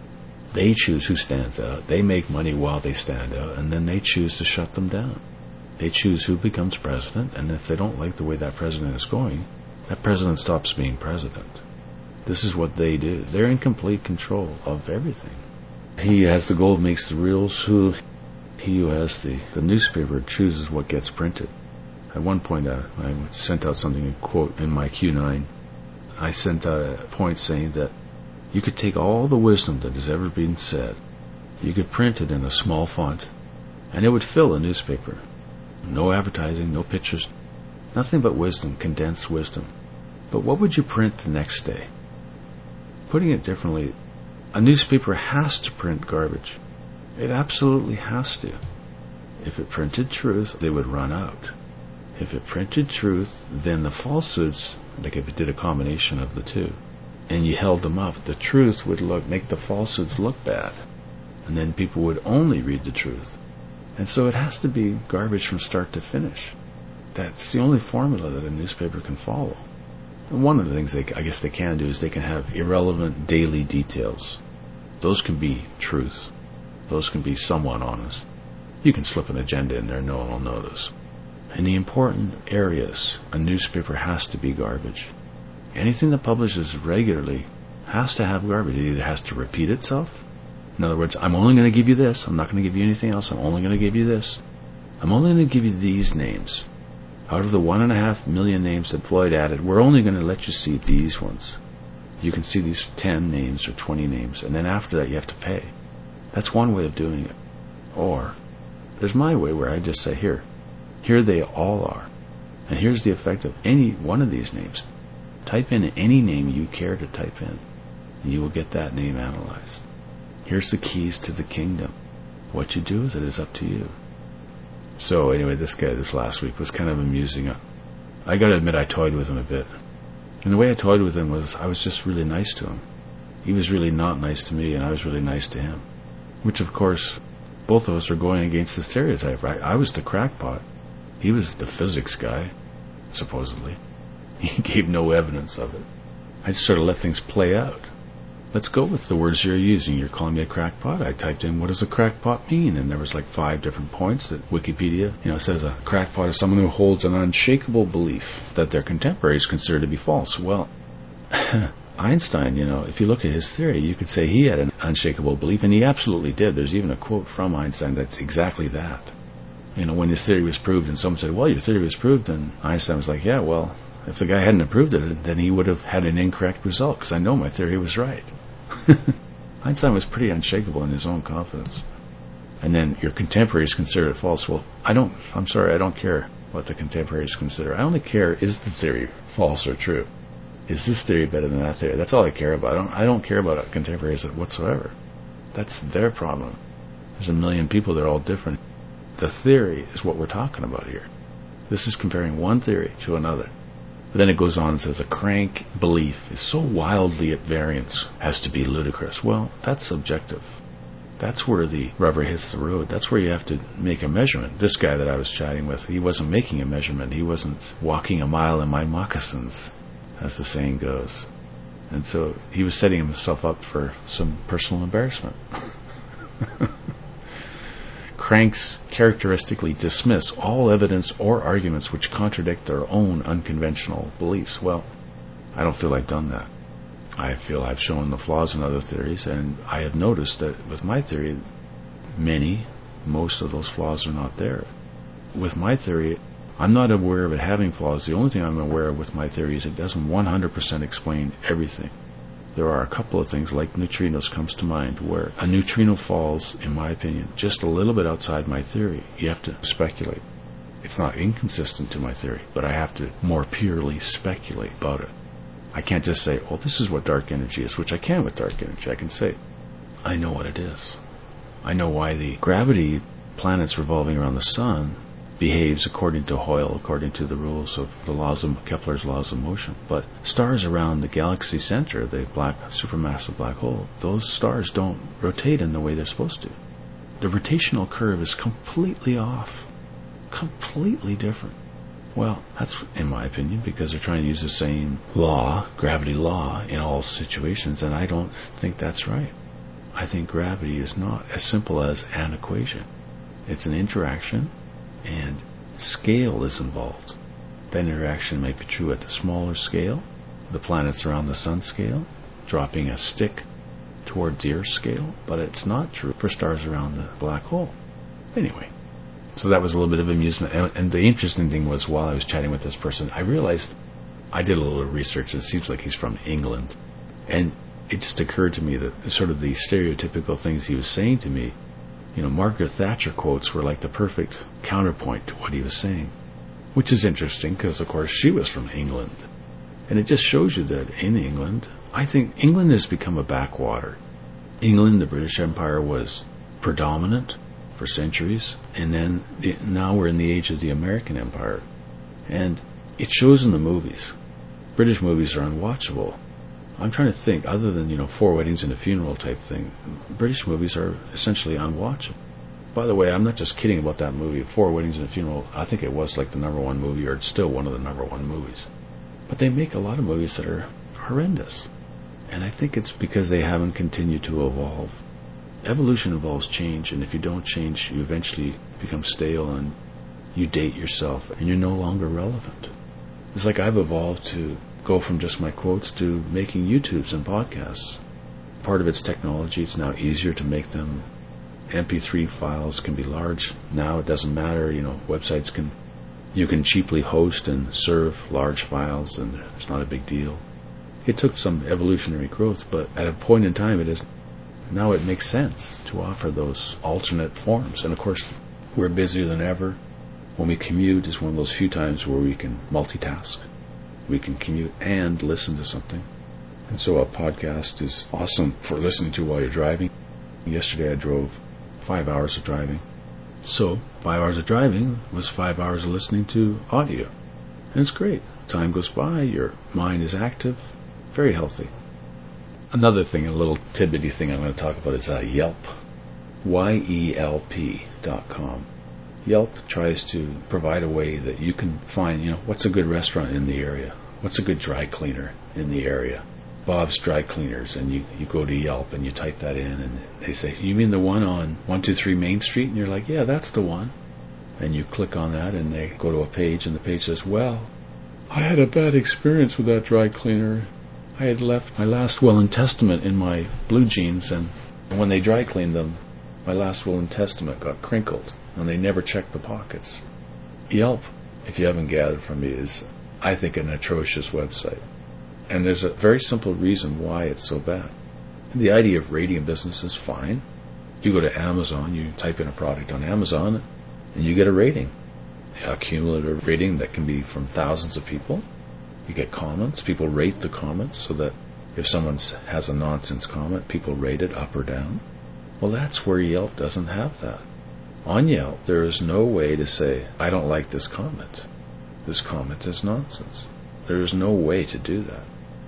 [SPEAKER 1] They choose who stands out. They make money while they stand out, and then they choose to shut them down. They choose who becomes president, and if they don't like the way that president is going, that president stops being president. This is what they do. They're in complete control of everything. He who has the gold makes the rules. Who, he who has the, the newspaper chooses what gets printed. At one point, uh, I sent out something, a quote, in my Q nine. I sent out a point saying that You could take all the wisdom that has ever been said, you could print it in a small font, and it would fill a newspaper. No advertising, no pictures, nothing but wisdom, condensed wisdom. But what would you print the next day? Putting it differently, a newspaper has to print garbage. It absolutely has to. If it printed truth, they would run out. If it printed truth, then the falsehoods, like if it did a combination of the two, and you held them up, the truth would look make the falsehoods look bad. And then people would only read the truth. And so it has to be garbage from start to finish. That's the only formula that a newspaper can follow. And one of the things they, I guess they can do is they can have irrelevant daily details. Those can be truth. Those can be somewhat honest. You can slip an agenda in there, no one will notice. In the important areas, a newspaper has to be garbage. Anything that publishes regularly has to have garbage. It either has to repeat itself. In other words, I'm only going to give you this. I'm not going to give you anything else. I'm only going to give you this. I'm only going to give you these names. Out of the one and a half million names that Floyd added, we're only going to let you see these ones. You can see these ten names or twenty names, and then after that you have to pay. That's one way of doing it. Or, there's my way where I just say, here, here they all are. And here's the effect of any one of these names. Type in any name you care to type in, and you will get that name analyzed. Here's the keys to the kingdom. What you do with it is up to you. So anyway, this guy this last week was kind of amusing. I got to admit I toyed with him a bit. And the way I toyed with him was I was just really nice to him. He was really not nice to me, and I was really nice to him. Which, of course, both of us are going against the stereotype, right? I was the crackpot. He was the physics guy, supposedly. He gave no evidence of it. I just sort of let things play out. Let's go with the words you're using. You're calling me a crackpot. I typed in, what does a crackpot mean? And there was like five different points that Wikipedia, you know, says a crackpot is someone who holds an unshakable belief that their contemporaries consider to be false. Well, Einstein, you know, if you look at his theory, you could say he had an unshakable belief, and he absolutely did. There's even a quote from Einstein that's exactly that. You know, when his theory was proved, and someone said, well, your theory was proved, and Einstein was like, yeah, well, if the guy hadn't approved it, then he would have had an incorrect result, because I know my theory was right. Einstein was pretty unshakable in his own confidence. And then your contemporaries consider it false. Well, I don't, I'm sorry, I don't care what the contemporaries consider. I only care, is the theory false or true? Is this theory better than that theory? That's all I care about. I don't, I don't care about contemporaries whatsoever. That's their problem. There's a million people, they're all different. The theory is what we're talking about here. This is comparing one theory to another. But then it goes on and says a crank belief is so wildly at variance as to be ludicrous. Well, that's subjective. That's where the rubber hits the road. That's where you have to make a measurement. This guy that I was chatting with, he wasn't making a measurement. He wasn't walking a mile in my moccasins, as the saying goes. And so he was setting himself up for some personal embarrassment. Cranks characteristically dismiss all evidence or arguments which contradict their own unconventional beliefs. Well, I don't feel I've done that. I feel I've shown the flaws in other theories, and I have noticed that with my theory, many, most of those flaws are not there. With my theory, I'm not aware of it having flaws. The only thing I'm aware of with my theory is it doesn't one hundred percent explain everything. There are a couple of things, like neutrinos comes to mind, where a neutrino falls, in my opinion, just a little bit outside my theory. You have to speculate. It's not inconsistent to my theory, but I have to more purely speculate about it. I can't just say, oh, this is what dark energy is, which I can with dark energy. I can say, I know what it is. I know why the gravity, planets revolving around the sun, behaves according to Hoyle, according to the rules of the laws of Kepler's laws of motion. But stars around the galaxy center, the black supermassive black hole, those stars don't rotate in the way they're supposed to. The rotational curve is completely off. Completely different. Well, that's in my opinion, because they're trying to use the same law, gravity law, in all situations, and I don't think that's right. I think gravity is not as simple as an equation. It's an interaction, and scale is involved. That interaction may be true at the smaller scale, the planets around the sun scale, dropping a stick toward the Earth scale, but it's not true for stars around the black hole. Anyway, so that was a little bit of amusement. And, and the interesting thing was, while I was chatting with this person, I realized I did a little research. It seems like he's from England. And it just occurred to me that sort of the stereotypical things he was saying to me, you know, Margaret Thatcher quotes were like the perfect counterpoint to what he was saying. Which is interesting because, of course, she was from England. And it just shows you that in England, I think England has become a backwater. England, the British Empire, was predominant for centuries, and then the, now we're in the age of the American Empire. And it shows in the movies. British movies are unwatchable. I'm trying to think, other than, you know, Four Weddings and a Funeral type thing, British movies are essentially unwatchable. By the way, I'm not just kidding about that movie, Four Weddings and a Funeral. I think it was like the number one movie, or it's still one of the number one movies. But they make a lot of movies that are horrendous. And I think it's because they haven't continued to evolve. Evolution involves change, and if you don't change, you eventually become stale and you date yourself, and you're no longer relevant. It's like I've evolved to go from just my quotes to making YouTubes and podcasts. Part of it's technology. It's now easier to make them. M P three files can be large. Now it doesn't matter. You know, websites can, you can cheaply host and serve large files, and it's not a big deal. It took some evolutionary growth, but at a point in time, it is now it makes sense to offer those alternate forms. And of course, we're busier than ever. When we commute, is one of those few times where we can multitask. We can commute and listen to something. And so a podcast is awesome for listening to while you're driving. Yesterday I drove five hours of driving. So five hours of driving was five hours of listening to audio. And it's great. Time goes by, your mind is active, very healthy. Another thing, a little tidbitty thing I'm going to talk about is uh, Yelp. Y E L P dot com. Yelp tries to provide a way that you can find, you know, what's a good restaurant in the area? What's a good dry cleaner in the area? Bob's Dry Cleaners, and you, you go to Yelp and you type that in, and they say, you mean the one on one two three Main Street? And you're like, yeah, that's the one. And you click on that, and they go to a page, and the page says, well, I had a bad experience with that dry cleaner. I had left my last will and testament in my blue jeans, and when they dry cleaned them, my last will and testament got crinkled, and they never checked the pockets. Yelp, if you haven't gathered from me, is, I think, an atrocious website. And there's a very simple reason why it's so bad. The idea of rating a business is fine. You go to Amazon, you type in a product on Amazon, and you get a rating. A cumulative rating that can be from thousands of people. You get comments. People rate the comments so that if someone has a nonsense comment, people rate it up or down. Well, that's where Yelp doesn't have that. On Yelp, there is no way to say, I don't like this comment. This comment is nonsense. There is no way to do that.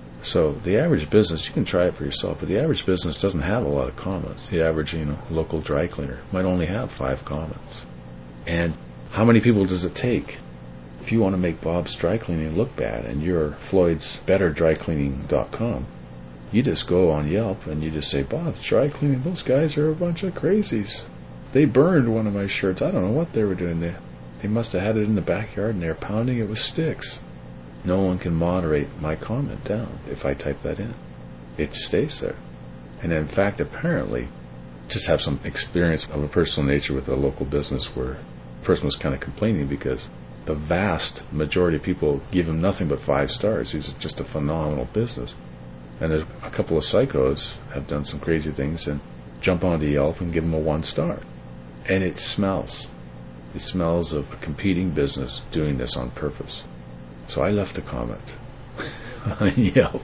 [SPEAKER 1] So the average business, you can try it for yourself, but the average business doesn't have a lot of comments. The average, you know, local dry cleaner might only have five comments. And how many people does it take? If you want to make Bob's Dry Cleaning look bad and you're Floyd's Better Dry Cleaning dot com, you just go on Yelp and you just say, Bob's Dry Cleaning, those guys are a bunch of crazies. They burned one of my shirts. I don't know what they were doing there. They must have had it in the backyard and they were pounding it with sticks. No one can moderate my comment down if I type that in. It stays there. And in fact, apparently, just have some experience of a personal nature with a local business where the person was kind of complaining because the vast majority of people give him nothing but five stars. He's just a phenomenal business. And there's a couple of psychos have done some crazy things and jump onto Yelp and give him a one star. And it smells. It smells of a competing business doing this on purpose. So I left a comment on Yelp.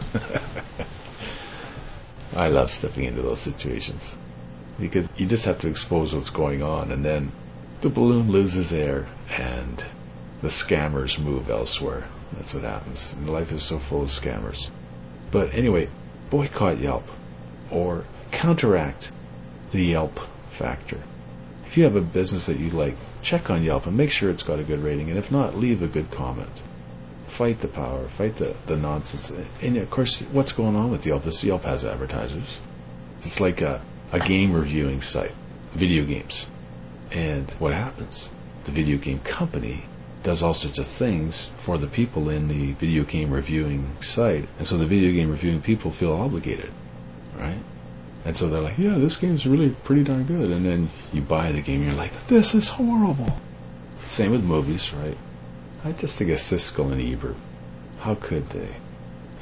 [SPEAKER 1] I love stepping into those situations because you just have to expose what's going on, and then the balloon loses air and the scammers move elsewhere. That's what happens. And life is so full of scammers. But anyway, boycott Yelp or counteract the Yelp factor. If you have a business that you like, check on Yelp and make sure it's got a good rating, and if not, leave a good comment. Fight the power, fight the, the nonsense. And of course, what's going on with Yelp is Yelp has advertisers. It's like a, a game reviewing site, video games. And what happens? The video game company does all sorts of things for the people in the video game reviewing site. And so the video game reviewing people feel obligated, right? And so they're like, yeah, this game's really pretty darn good. And then you buy the game and you're like, this is horrible. Same with movies, right? I just think of Siskel and Ebert. How could they?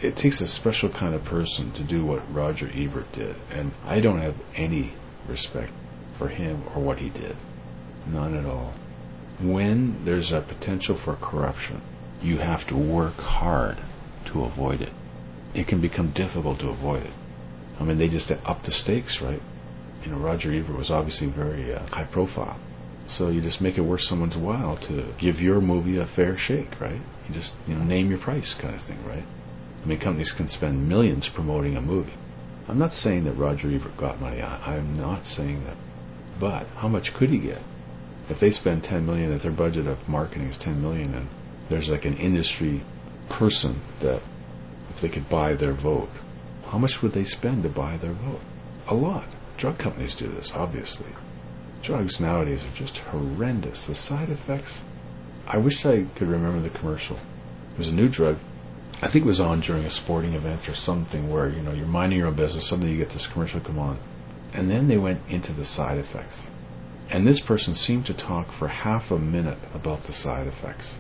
[SPEAKER 1] it takes a special kind of person to do what Roger Ebert did, and I don't have any respect for him or what he did. None at all. When there's a potential for corruption, you have to work hard to avoid it. It can become difficult to avoid it. I mean, they just up the stakes, right? You know, Roger Ebert was obviously very uh, high profile. So you just make it worth someone's while to give your movie a fair shake, right? You just, you know, name your price kind of thing, right? I mean, companies can spend millions promoting a movie. I'm not saying that Roger Ebert got money. I, I'm not saying that. But how much could he get? If they spend ten million dollars, if their budget of marketing is ten million dollars, and there's like an industry person that, if they could buy their vote, how much would they spend to buy their vote? A lot. Drug companies do this, obviously. Drugs nowadays are just horrendous. The side effects. I wish I could remember the commercial. It was a new drug. I think it was on during a sporting event or something where, you know, you're minding your own business, suddenly you get this commercial come on. And then they went into the side effects. And this person seemed to talk for half a minute about the side effects.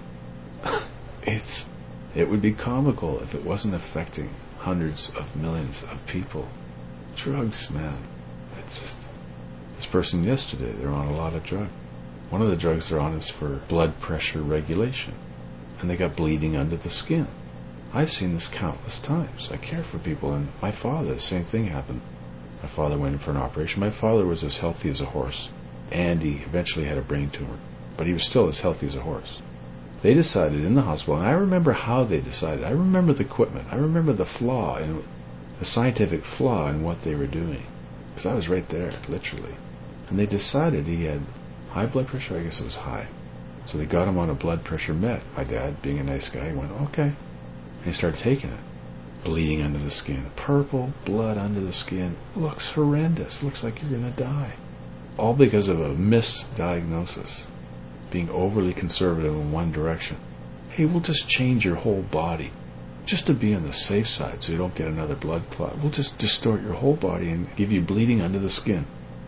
[SPEAKER 1] it's, it would be comical if it wasn't affecting hundreds of millions of people. Drugs, man. It's just, this person yesterday, they're on a lot of drugs. One of the drugs they're on is for blood pressure regulation. And they got bleeding under the skin. I've seen this countless times. I care for people, and my father, the same thing happened. My father went in for an operation. My father was as healthy as a horse, and he eventually had a brain tumor, but he was still as healthy as a horse. They decided in the hospital, and I remember how they decided. I remember the equipment. I remember the flaw, in, the scientific flaw in what they were doing, because I was right there, literally. And they decided he had high blood pressure. I guess it was high. So they got him on a blood pressure med. My dad, being a nice guy, went, okay. And he started taking it. Bleeding under the skin. Purple blood under the skin. Looks horrendous. Looks like you're going to die. All because of a misdiagnosis. Being overly conservative in one direction. Hey, we'll just change your whole body. Just to be on the safe side so you don't get another blood clot. We'll just distort your whole body and give you bleeding under the skin.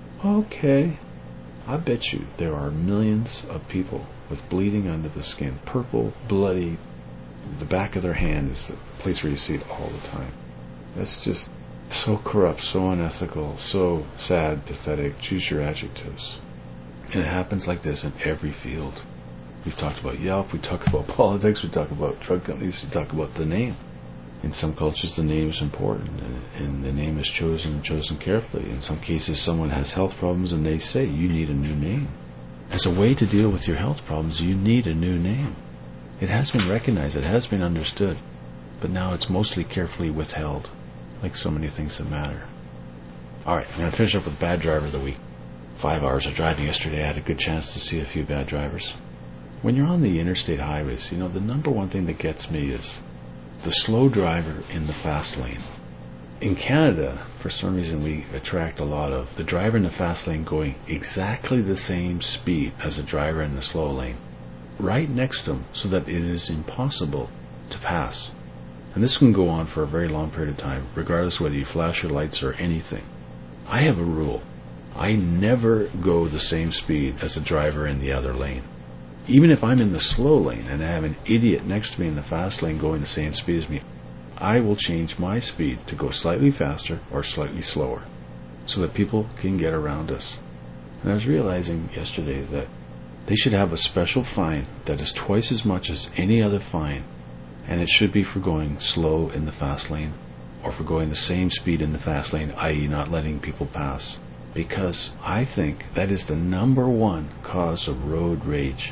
[SPEAKER 1] Okay. I bet you there are millions of people with bleeding under the skin. Purple, bloody. The back of their hand is the place where you see it all the time. That's just so corrupt, so unethical, so sad, pathetic. Choose your adjectives. And it happens like this in every field. We've talked about Yelp, we talk about politics, we talk about drug companies, we talk about the name. In some cultures the name is important, and, and the name is chosen chosen carefully. In some cases someone has health problems and they say, you need a new name. As a way to deal with your health problems, you need a new name. It has been recognized, it has been understood, but now it's mostly carefully withheld, like so many things that matter. Alright, I'm going to finish up with Bad Driver of the Week. Five hours of driving yesterday, I had a good chance to see a few bad drivers. When you're on the interstate highways, you know, the number one thing that gets me is the slow driver in the fast lane. In Canada, for some reason, we attract a lot of the driver in the fast lane going exactly the same speed as the driver in the slow lane, right next to them, so that it is impossible to pass. And this can go on for a very long period of time, regardless whether you flash your lights or anything. I have a rule. I never go the same speed as the driver in the other lane. Even if I'm in the slow lane and I have an idiot next to me in the fast lane going the same speed as me, I will change my speed to go slightly faster or slightly slower so that people can get around us. And I was realizing yesterday that they should have a special fine that is twice as much as any other fine, and it should be for going slow in the fast lane or for going the same speed in the fast lane, that is not letting people pass. Because I think that is the number one cause of road rage.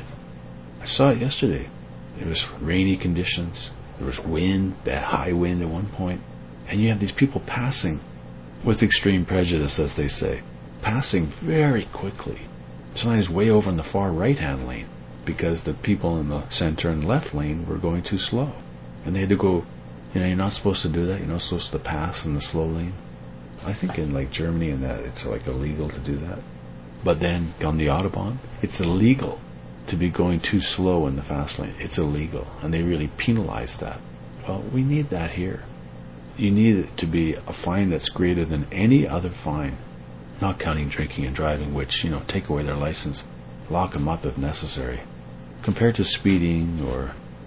[SPEAKER 1] I saw it yesterday. It was rainy conditions. There was wind, bad high wind at one point. And you have these people passing with extreme prejudice, as they say. Passing very quickly. Sometimes way over in the far right-hand lane. Because the people in the center and left lane were going too slow. And they had to go, you know, you're not supposed to do that. You're not supposed to pass in the slow lane. I think in like Germany and that, it's like illegal to do that. But then on the Autobahn, it's illegal to be going too slow in the fast lane. It's illegal, and they really penalize that. Well, we need that here. You need it to be a fine that's greater than any other fine, not counting drinking and driving, which, you know, take away their license, lock them up if necessary. Compared to speeding or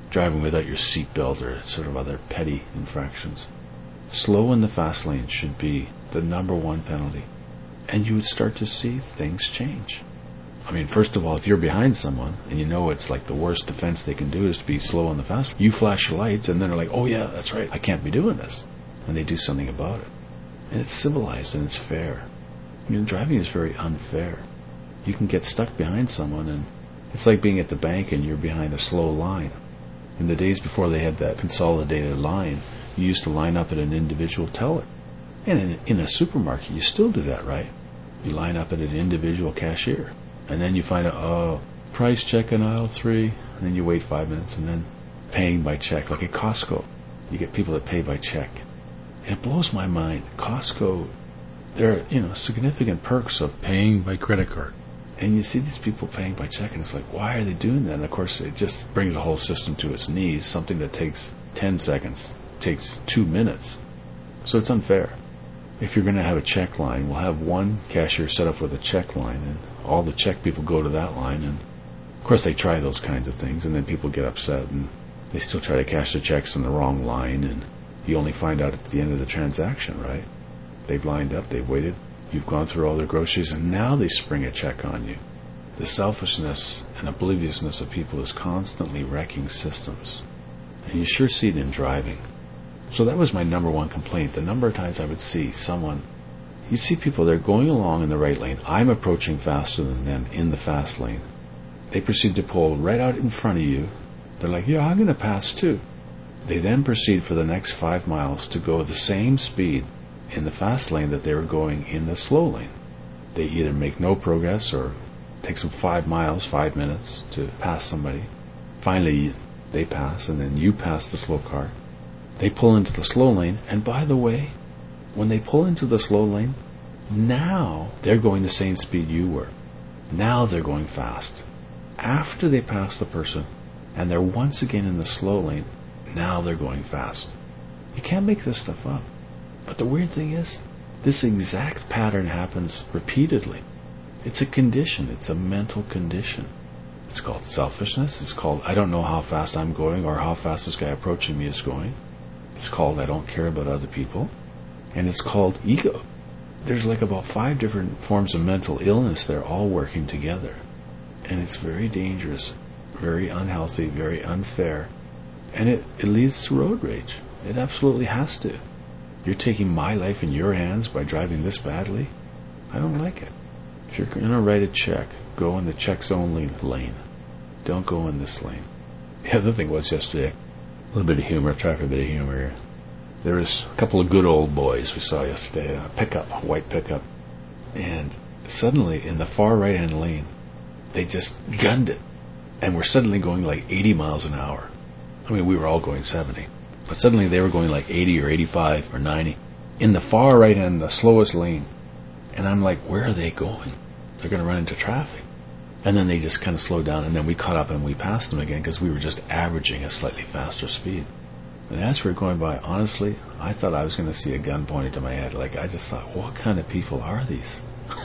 [SPEAKER 1] driving without your seatbelt or sort of other petty infractions. Slow in the fast lane should be the number one penalty. And you would start to see things change. I mean, first of all, if you're behind someone and you know it's like the worst defense they can do is to be slow on the fast lane, you flash your lights and then they're like, oh yeah, that's right, I can't be doing this. And they do something about it. And it's civilized and it's fair. I mean, driving is very unfair. You can get stuck behind someone, and it's like being at the bank and you're behind a slow line. In the days before they had that consolidated line, you used to line up at an individual teller. And in, in a supermarket, you still do that, right? You line up at an individual cashier. And then you find out, oh, price check in aisle three. And then you wait five minutes, and then paying by check. Like at Costco, you get people that pay by check. And it blows my mind. Costco, there are, you know, significant perks of paying by credit card. And you see these people paying by check, and it's like, why are they doing that? And of course, it just brings the whole system to its knees. Something that takes ten seconds takes two minutes. So it's unfair. If you're going to have a check line, we'll have one cashier set up with a check line, and all the check people go to that line. And of course, they try those kinds of things, and then people get upset, and they still try to cash the checks in the wrong line, and you only find out at the end of the transaction, right? They've lined up, they've waited. You've gone through all their groceries, and now they spring a check on you. The selfishness and obliviousness of people is constantly wrecking systems. And you sure see it in driving. So that was my number one complaint. The number of times I would see someone, you see people, they're going along in the right lane. I'm approaching faster than them in the fast lane. They proceed to pull right out in front of you. They're like, yeah, I'm going to pass too. They then proceed for the next five miles to go the same speed in the fast lane that they were going in the slow lane. They either make no progress or takes them five miles, five minutes to pass somebody. Finally, they pass, and then you pass the slow car. They pull into the slow lane, and by the way, when they pull into the slow lane, now they're going the same speed you were. Now they're going fast. After they pass the person, and they're once again in the slow lane, now they're going fast. You can't make this stuff up. But the weird thing is, this exact pattern happens repeatedly. It's a condition. It's a mental condition. It's called selfishness. It's called, I don't know how fast I'm going or how fast this guy approaching me is going. It's called, I don't care about other people. And it's called ego. There's like about five different forms of mental illness. They're all working together. And it's very dangerous, very unhealthy, very unfair. And it, it leads to road rage. It absolutely has to. You're taking my life in your hands by driving this badly? I don't like it. If you're going to write a check, go in the checks only lane. Don't go in this lane. The other thing was yesterday, a little bit of humor, try for a bit of humor here. There was a couple of good old boys we saw yesterday, a pickup, a white pickup. And suddenly, in the far right-hand lane, they just gunned it. And we're suddenly going like eighty miles an hour. I mean, we were all going seventy. But suddenly they were going like eighty or eighty-five or ninety in the far right end, the slowest lane. And I'm like, where are they going? They're going to run into traffic. And then they just kind of slowed down, and then we caught up and we passed them again because we were just averaging a slightly faster speed. And as we were going by, honestly, I thought I was going to see a gun pointed to my head. Like, I just thought, what kind of people are these?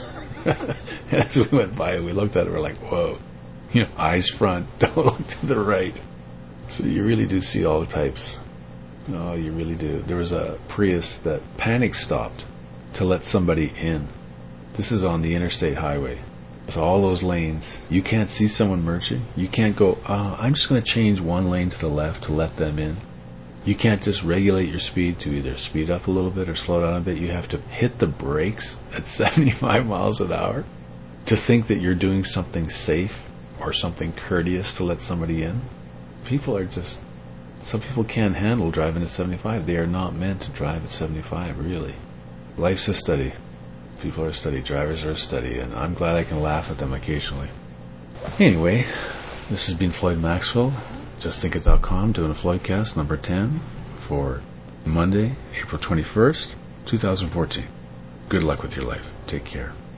[SPEAKER 1] And as we went by, we looked at it, we're like, whoa. You know, eyes front, don't look to the right. So you really do see all the types. Oh, you really do. There was a Prius that panic stopped to let somebody in. This is on the interstate highway. With all those lanes, you can't see someone merging. You can't go, oh, I'm just going to change one lane to the left to let them in. You can't just regulate your speed to either speed up a little bit or slow down a bit. You have to hit the brakes at seventy-five miles an hour to think that you're doing something safe or something courteous to let somebody in. People are just... Some people can't handle driving at seventy-five. They are not meant to drive at seventy-five, really. Life's a study. People are a study. Drivers are a study. And I'm glad I can laugh at them occasionally. Anyway, this has been Floyd Maxwell, just think it dot com, doing a Floydcast number ten for Monday, April twenty-first, twenty fourteen. Good luck with your life. Take care.